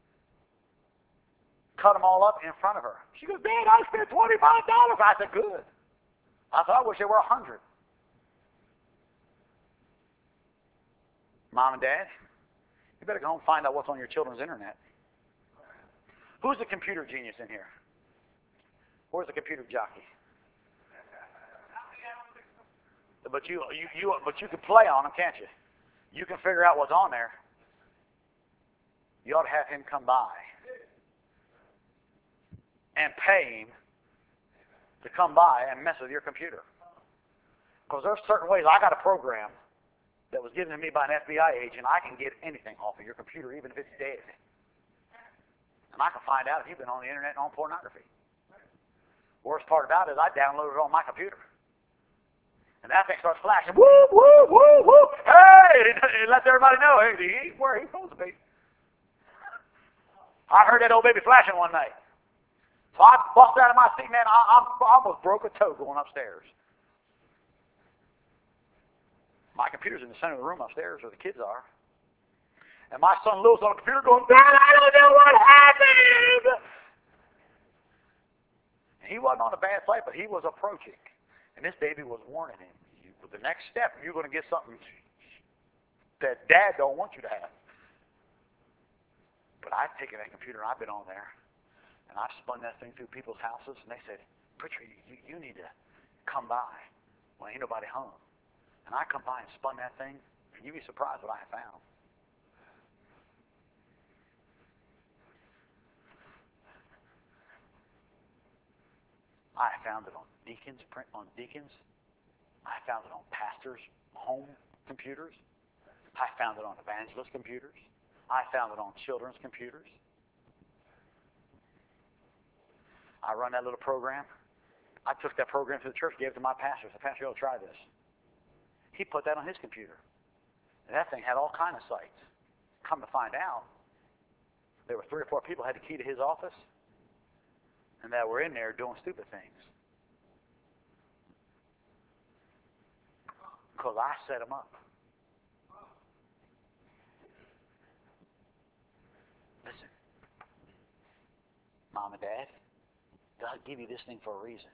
S1: Cut them all up in front of her. She goes, Dad, I spent $25. I said, good. I thought, I wish they were 100. Mom and Dad, You better go home and find out what's on your children's internet. Who's the computer genius in here? Where's the computer jockey? But you can play on them, can't you? You can figure out what's on there. You ought to have him come by and pay him to come by and mess with your computer. Because there's certain ways. I got a program that was given to me by an FBI agent. I can get anything off of your computer, even if it's dead. And I can find out if you've been on the internet and on pornography. Worst part about it is I downloaded it on my computer. And that thing starts flashing. Whoop, whoop, whoop, whoop. Hey! It lets everybody know, hey, he's where he's supposed to be. I heard that old baby flashing one night. So I busted out of my seat, man. I almost broke a toe going upstairs. My computer's in the center of the room upstairs where the kids are. And my son Louis on the computer going, Dad, I don't know what happened. And he wasn't on a bad flight, but he was approaching. And this baby was warning him. The next step, you're going to get something that Dad don't want you to have. But I've taken that computer and I've been on there. And I've spun that thing through people's houses. And they said, Preacher, you need to come by when ain't nobody home. And I come by and spun that thing. And you'd be surprised what I found. I found it on deacons, I found it on pastors' home computers. I found it on evangelist computers. I found it on children's computers. I run that little program. I took that program to the church, gave it to my pastor. I said, Pastor, you ought to try this. He put that on his computer. And that thing had all kinds of sites. Come to find out, there were 3 or 4 people who had the key to his office and that were in there doing stupid things. Because I set them up. Listen, Mom and Dad, God gave you this thing for a reason.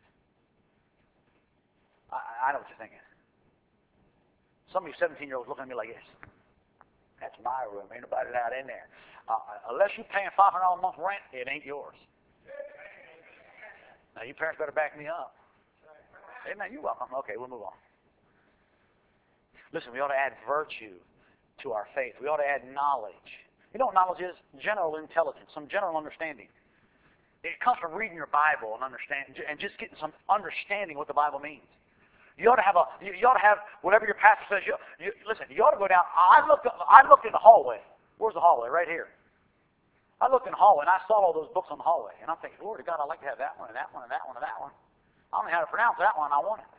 S1: I know what you're thinking. Some of you 17-year-olds looking at me like this. That's my room. Ain't nobody out in there. Unless you're paying $500 a month rent, it ain't yours. Now, you parents better back me up. Amen. You're welcome. Okay, we'll move on. Listen, we ought to add virtue to our faith. We ought to add knowledge. You know what knowledge is? General intelligence, some general understanding. It comes from reading your Bible and just getting some understanding what the Bible means. You ought to have whatever your pastor says. Listen, you ought to go down. I looked in the hallway. Where's the hallway? Right here. I looked in the hallway and I saw all those books on the hallway. And I'm thinking, Lord God, I'd like to have that one and that one and that one and that one. I don't know how to pronounce that one. I want it.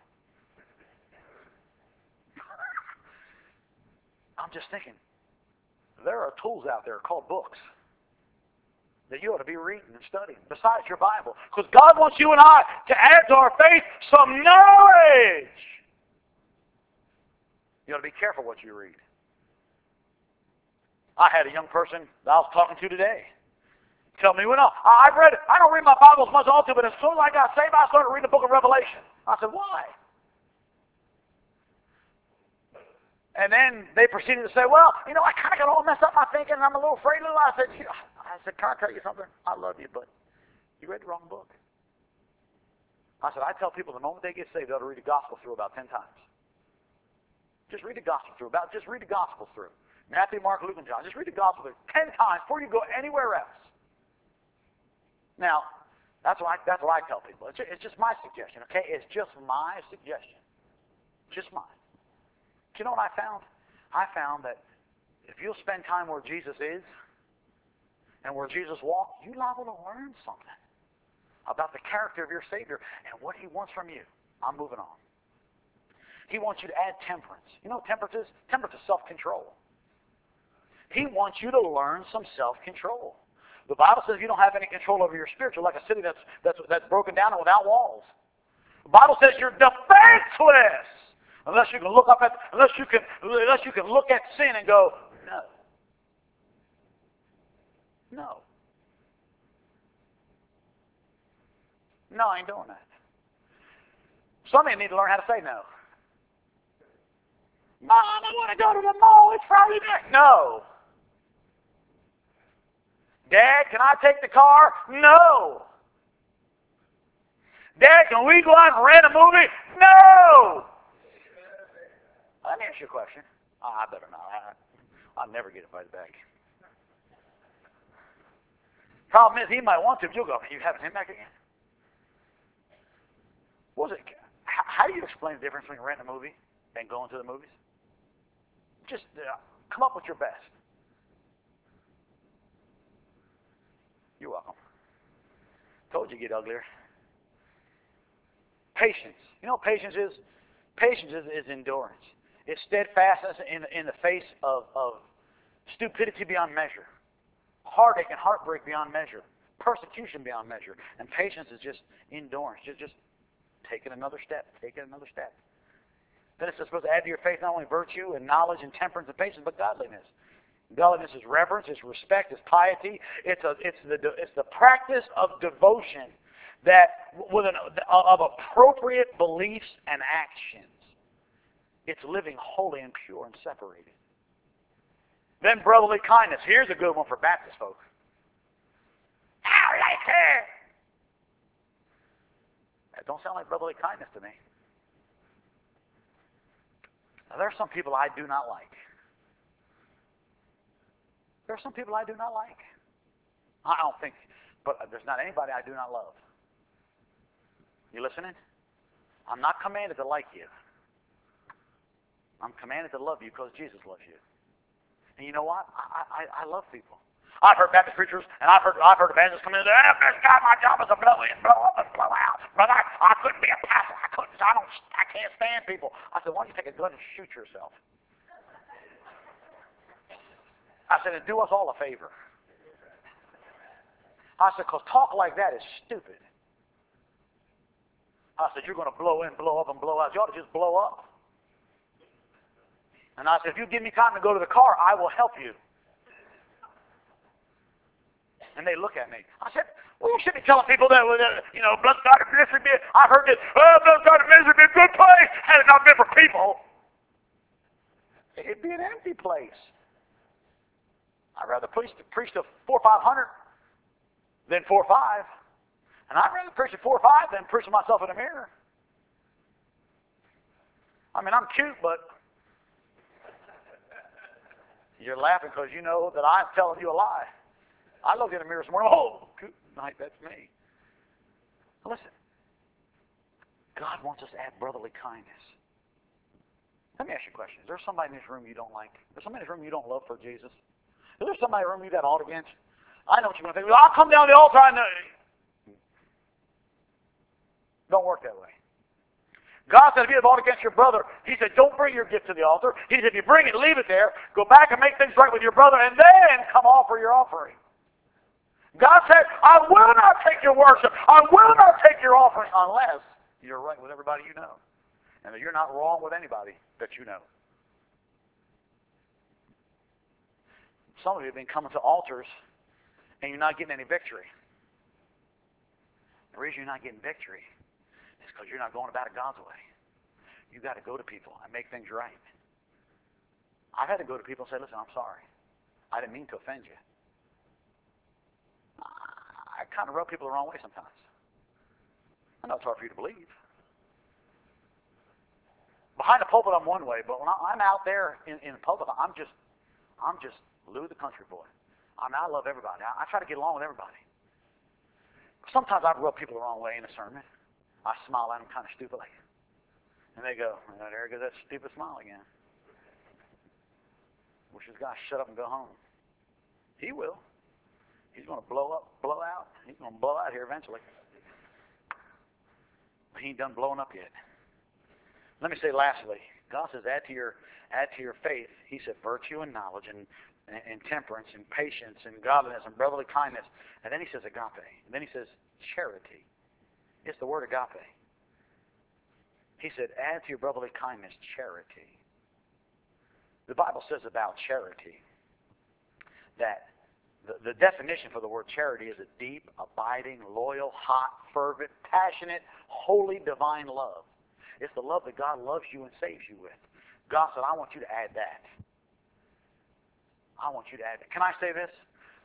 S1: I'm just thinking, there are tools out there called books that you ought to be reading and studying besides your Bible. Because God wants you and I to add to our faith some knowledge. You ought to be careful what you read. I had a young person that I was talking to today tell me, well, no, I don't read my Bible as much as I ought to, but as soon as I got saved, I started reading the book of Revelation. I said, why? And then they proceeded to say, well, you know, I kind of got all messed up my thinking, and I'm a little afraid. I said, can I tell you something? I love you, but you read the wrong book. I said, I tell people the moment they get saved, they ought to read the gospel through about 10 times. Just read the gospel through. Matthew, Mark, Luke, and John. Just read the gospel through 10 times before you go anywhere else. Now, that's what I tell people. It's just my suggestion, okay? It's just my suggestion. Just mine. Do you know what I found? I found that if you'll spend time where Jesus is and where Jesus walked, you're liable to learn something about the character of your Savior and what He wants from you. I'm moving on. He wants you to add temperance. You know what temperance is? Temperance is self-control. He wants you to learn some self-control. The Bible says you don't have any control over your spirit. You're like a city that's broken down and without walls. The Bible says you're defenseless. Unless you can look at sin and go, no, I ain't doing that. Some of you need to learn how to say no. Mom, I want to go to the mall. It's Friday night. No. Dad, can I take the car? No. Dad, can we go out and rent a movie? No. Let me ask you a question. I better not. I'll never get invited back. Problem is, he might want to, but you'll go, you having him back again? What was it? How do you explain the difference between renting a movie and going to the movies? Just come up with your best. You're welcome. Told you get uglier. Patience. You know what patience is? Patience is endurance. It's steadfastness in the face of stupidity beyond measure, heartache and heartbreak beyond measure, persecution beyond measure. And patience is just endurance, just taking another step, taking another step. Then it's supposed to add to your faith not only virtue and knowledge and temperance and patience, but godliness. Godliness is reverence, it's respect, it's piety. It's the practice of devotion that of appropriate beliefs and actions. It's living holy and pure and separated. Then brotherly kindness. Here's a good one for Baptist folk. I like it. That don't sound like brotherly kindness to me. Now, there are some people I do not like. There are some people I do not like. I don't think, but there's not anybody I do not love. You listening? I'm not commanded to like you. I'm commanded to love you because Jesus loves you. And you know what? I love people. I've heard Baptist preachers and I've heard evangelists come in and say, "This guy, my job is to blow in, blow up, and blow out. But I couldn't be a pastor. I can't stand people." I said, "Why don't you take a gun and shoot yourself?" I said, "And do us all a favor." I said, "Because talk like that is stupid." I said, "You're going to blow in, blow up, and blow out. You ought to just blow up." And I said, "If you give me time to go to the car, I will help you." And they look at me. I said, "Well, you shouldn't be telling people that, Blessed God of Ministry, I've heard this, Blessed God of Ministry be a good place, had it not been for people. It'd be an empty place. I'd rather preach to 400 or 500 than 4 or 5. And I'd rather preach to 4 or 5 than preach to myself in a mirror. I mean, I'm cute, but you're laughing because you know that I'm telling you a lie. I looked in the mirror this morning. Oh, good night, that's me. Listen, God wants us to have brotherly kindness. Let me ask you a question. Is there somebody in this room you don't like? Is there somebody in this room you don't love for Jesus? Is there somebody in the room you got ought against? I know what you're going to think. Well, I'll come down to the altar. I know. Don't work that way. God said if you have ought against your brother, He said don't bring your gift to the altar. He said if you bring it, leave it there. Go back and make things right with your brother, and then come offer your offering. God said, I will not take your worship. I will not take your offering unless you're right with everybody you know. And that you're not wrong with anybody that you know. Some of you have been coming to altars and you're not getting any victory. The reason you're not getting victory is because you're not going about it God's way. You've got to go to people and make things right. I've had to go to people and say, listen, I'm sorry. I didn't mean to offend you. I kind of rub people the wrong way sometimes. I know it's hard for you to believe. Behind the pulpit, I'm one way, but when I'm out there in the pulpit, I'm just Lou the country boy. I love everybody. I try to get along with everybody. Sometimes I rub people the wrong way in a sermon. I smile at them kind of stupidly. And they go, oh, there goes that stupid smile again. Wish this guy shut up and go home. He will. He's going to blow up, blow out. He's going to blow out here eventually. But he ain't done blowing up yet. Let me say lastly, God says add to your faith. He said virtue and knowledge and temperance and patience and godliness and brotherly kindness. And then he says agape. And then he says charity. It's the word agape. He said add to your brotherly kindness charity. The Bible says about charity that the definition for the word charity is a deep, abiding, loyal, hot, fervent, passionate, holy, divine love. It's the love that God loves you and saves you with. God said, I want you to add that. I want you to add that. Can I say this?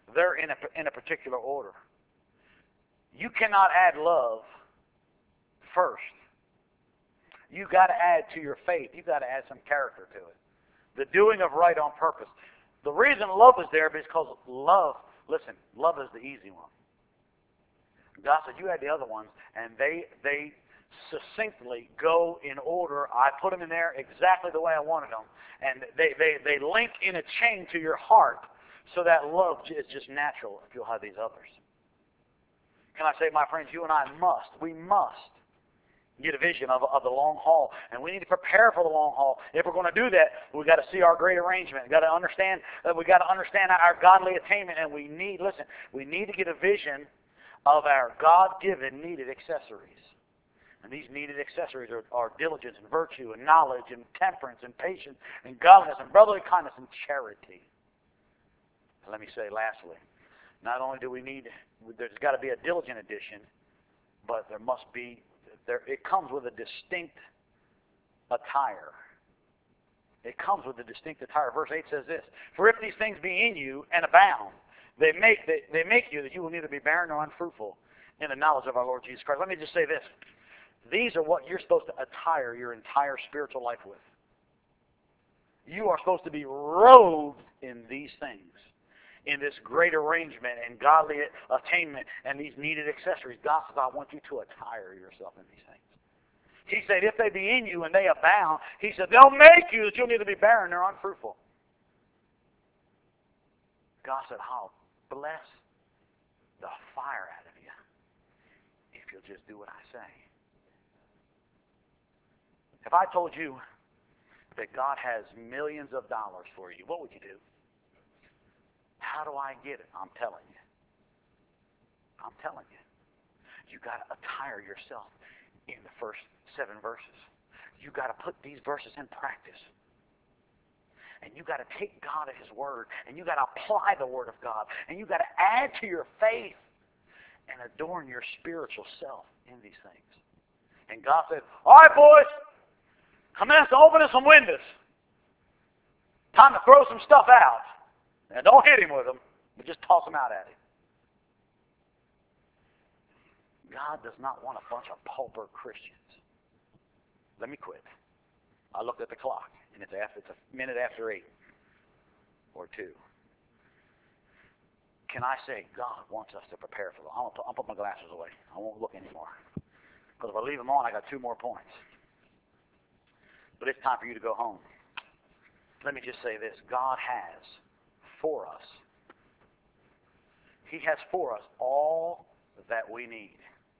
S1: they're in a particular order. You cannot add love first. You got to add to your faith. You got to add some character to it. The doing of right on purpose. The reason love is there is because love, listen, love is the easy one. God said, you add the other ones, and they succinctly go in order. I put them in there exactly the way I wanted them. And they link in a chain to your heart so that love is just natural if you'll have these others. Can I say, my friends, you and I we must get a vision of the long haul. And we need to prepare for the long haul. If we're going to do that, we've got to see our great arrangement. We've got to understand our godly attainment. And we need to get a vision of our God-given needed accessories. And these needed accessories are diligence and virtue and knowledge and temperance and patience and godliness and brotherly kindness and charity. And let me say lastly, not only do we need, there's got to be a diligent addition, but there must be, it comes with a distinct attire. It comes with a distinct attire. Verse 8 says this, for if these things be in you and abound, they make you that you will neither be barren nor unfruitful in the knowledge of our Lord Jesus Christ. Let me just say this. These are what you're supposed to attire your entire spiritual life with. You are supposed to be robed in these things, in this great arrangement and godly attainment and these needed accessories. God says, I want you to attire yourself in these things. He said, if they be in you and they abound, he said, they'll make you that you'll neither be barren nor unfruitful. God said, I'll bless the fire out of you if you'll just do what I say. If I told you that God has millions of dollars for you, what would you do? How do I get it? I'm telling you. I'm telling you. You got to attire yourself in the first 7 verses. You got to put these verses in practice. And you got to take God at His Word, and you got to apply the Word of God, and you got to add to your faith and adorn your spiritual self in these things. And God said, all right, boys, commence to open some windows. Time to throw some stuff out. Now, don't hit him with them, but just toss them out at him. God does not want a bunch of pauper Christians. Let me quit. I looked at the clock, and it's a minute after 8 or 2. Can I say God wants us to prepare for them? I'll put my glasses away. I won't look anymore. Because if I leave them on, I got 2 more points. But it's time for you to go home. Let me just say this. God has for us. He has for us all that we need.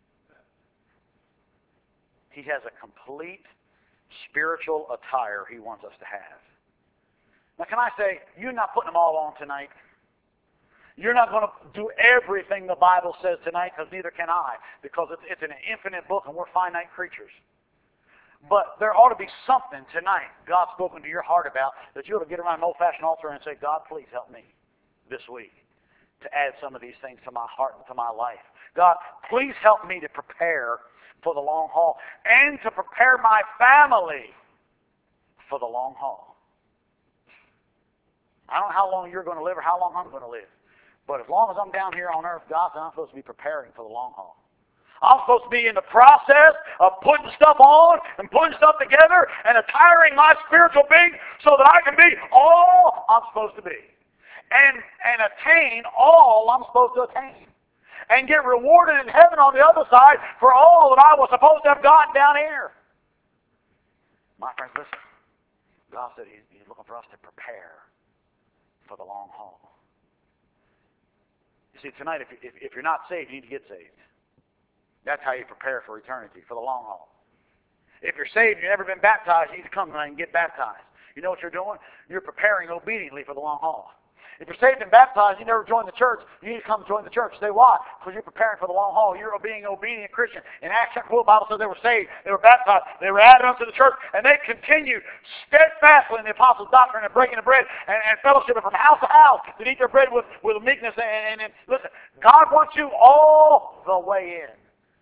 S1: He has a complete spiritual attire He wants us to have. Now, can I say, you're not putting them all on tonight. You're not going to do everything the Bible says tonight, because neither can I, because it's an infinite book and we're finite creatures. But there ought to be something tonight God's spoken to your heart about that you ought to get around an old-fashioned altar and say, God, please help me this week to add some of these things to my heart and to my life. God, please help me to prepare for the long haul and to prepare my family for the long haul. I don't know how long you're going to live or how long I'm going to live. But as long as I'm down here on earth, God said I'm supposed to be preparing for the long haul. I'm supposed to be in the process of putting stuff on and putting stuff together and attiring my spiritual being so that I can be all I'm supposed to be. And attain all I'm supposed to attain. And get rewarded in heaven on the other side for all that I was supposed to have gotten down here. My friends, listen. God said He's looking for us to prepare for the long haul. You see, tonight, if you're not saved, you need to get saved. That's how you prepare for eternity, for the long haul. If you're saved and you've never been baptized, you need to come tonight and get baptized. You know what you're doing? You're preparing obediently for the long haul. If you're saved and baptized, you never joined the church, you need to come join the church. Say why? Because you're preparing for the long haul. You're being an obedient Christian. In Acts chapter 4, the Bible says they were saved, they were baptized, they were added unto the church, and they continued steadfastly in the apostles' doctrine and breaking the bread and fellowship from house to house to eat their bread with meekness. And listen, God wants you all the way in.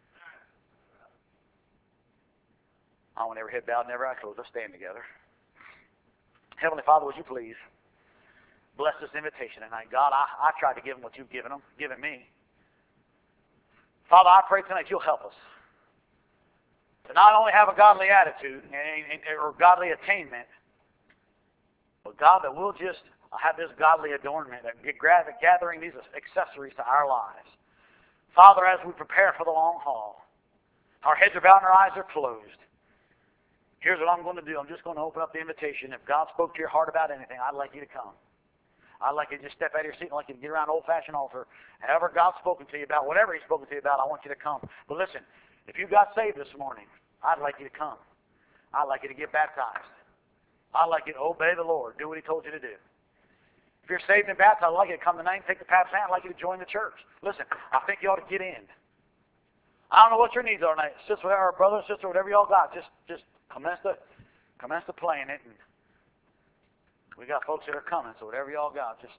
S1: I want every head bowed and every eye closed. Let's stand together. Heavenly Father, would you please Bless this invitation tonight. God, I tried to give them what you've given me. Father, I pray tonight you'll help us to not only have a godly attitude or godly attainment, but God, that we'll just have this godly adornment and gathering these accessories to our lives. Father, as we prepare for the long haul, our heads are bowed and our eyes are closed. Here's what I'm going to do. I'm just going to open up the invitation. If God spoke to your heart about anything, I'd like you to come. I'd like you to just step out of your seat. I'd like you to get around an old-fashioned altar. However God's spoken to you about, whatever He's spoken to you about, I want you to come. But listen, if you got saved this morning, I'd like you to come. I'd like you to get baptized. I'd like you to obey the Lord. Do what He told you to do. If you're saved and baptized, I'd like you to come tonight and take the pastor's hand. I'd like you to join the church. Listen, I think you ought to get in. I don't know what your needs are tonight. Sister or brother or sister, whatever y'all got, just commence to playing it. And we got folks that are coming, so whatever y'all got, just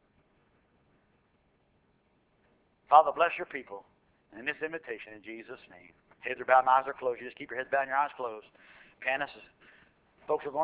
S1: Father, bless your people in this invitation in Jesus' name. Heads are bowed and eyes are closed. You just keep your heads bowed and your eyes closed. Candace, folks are going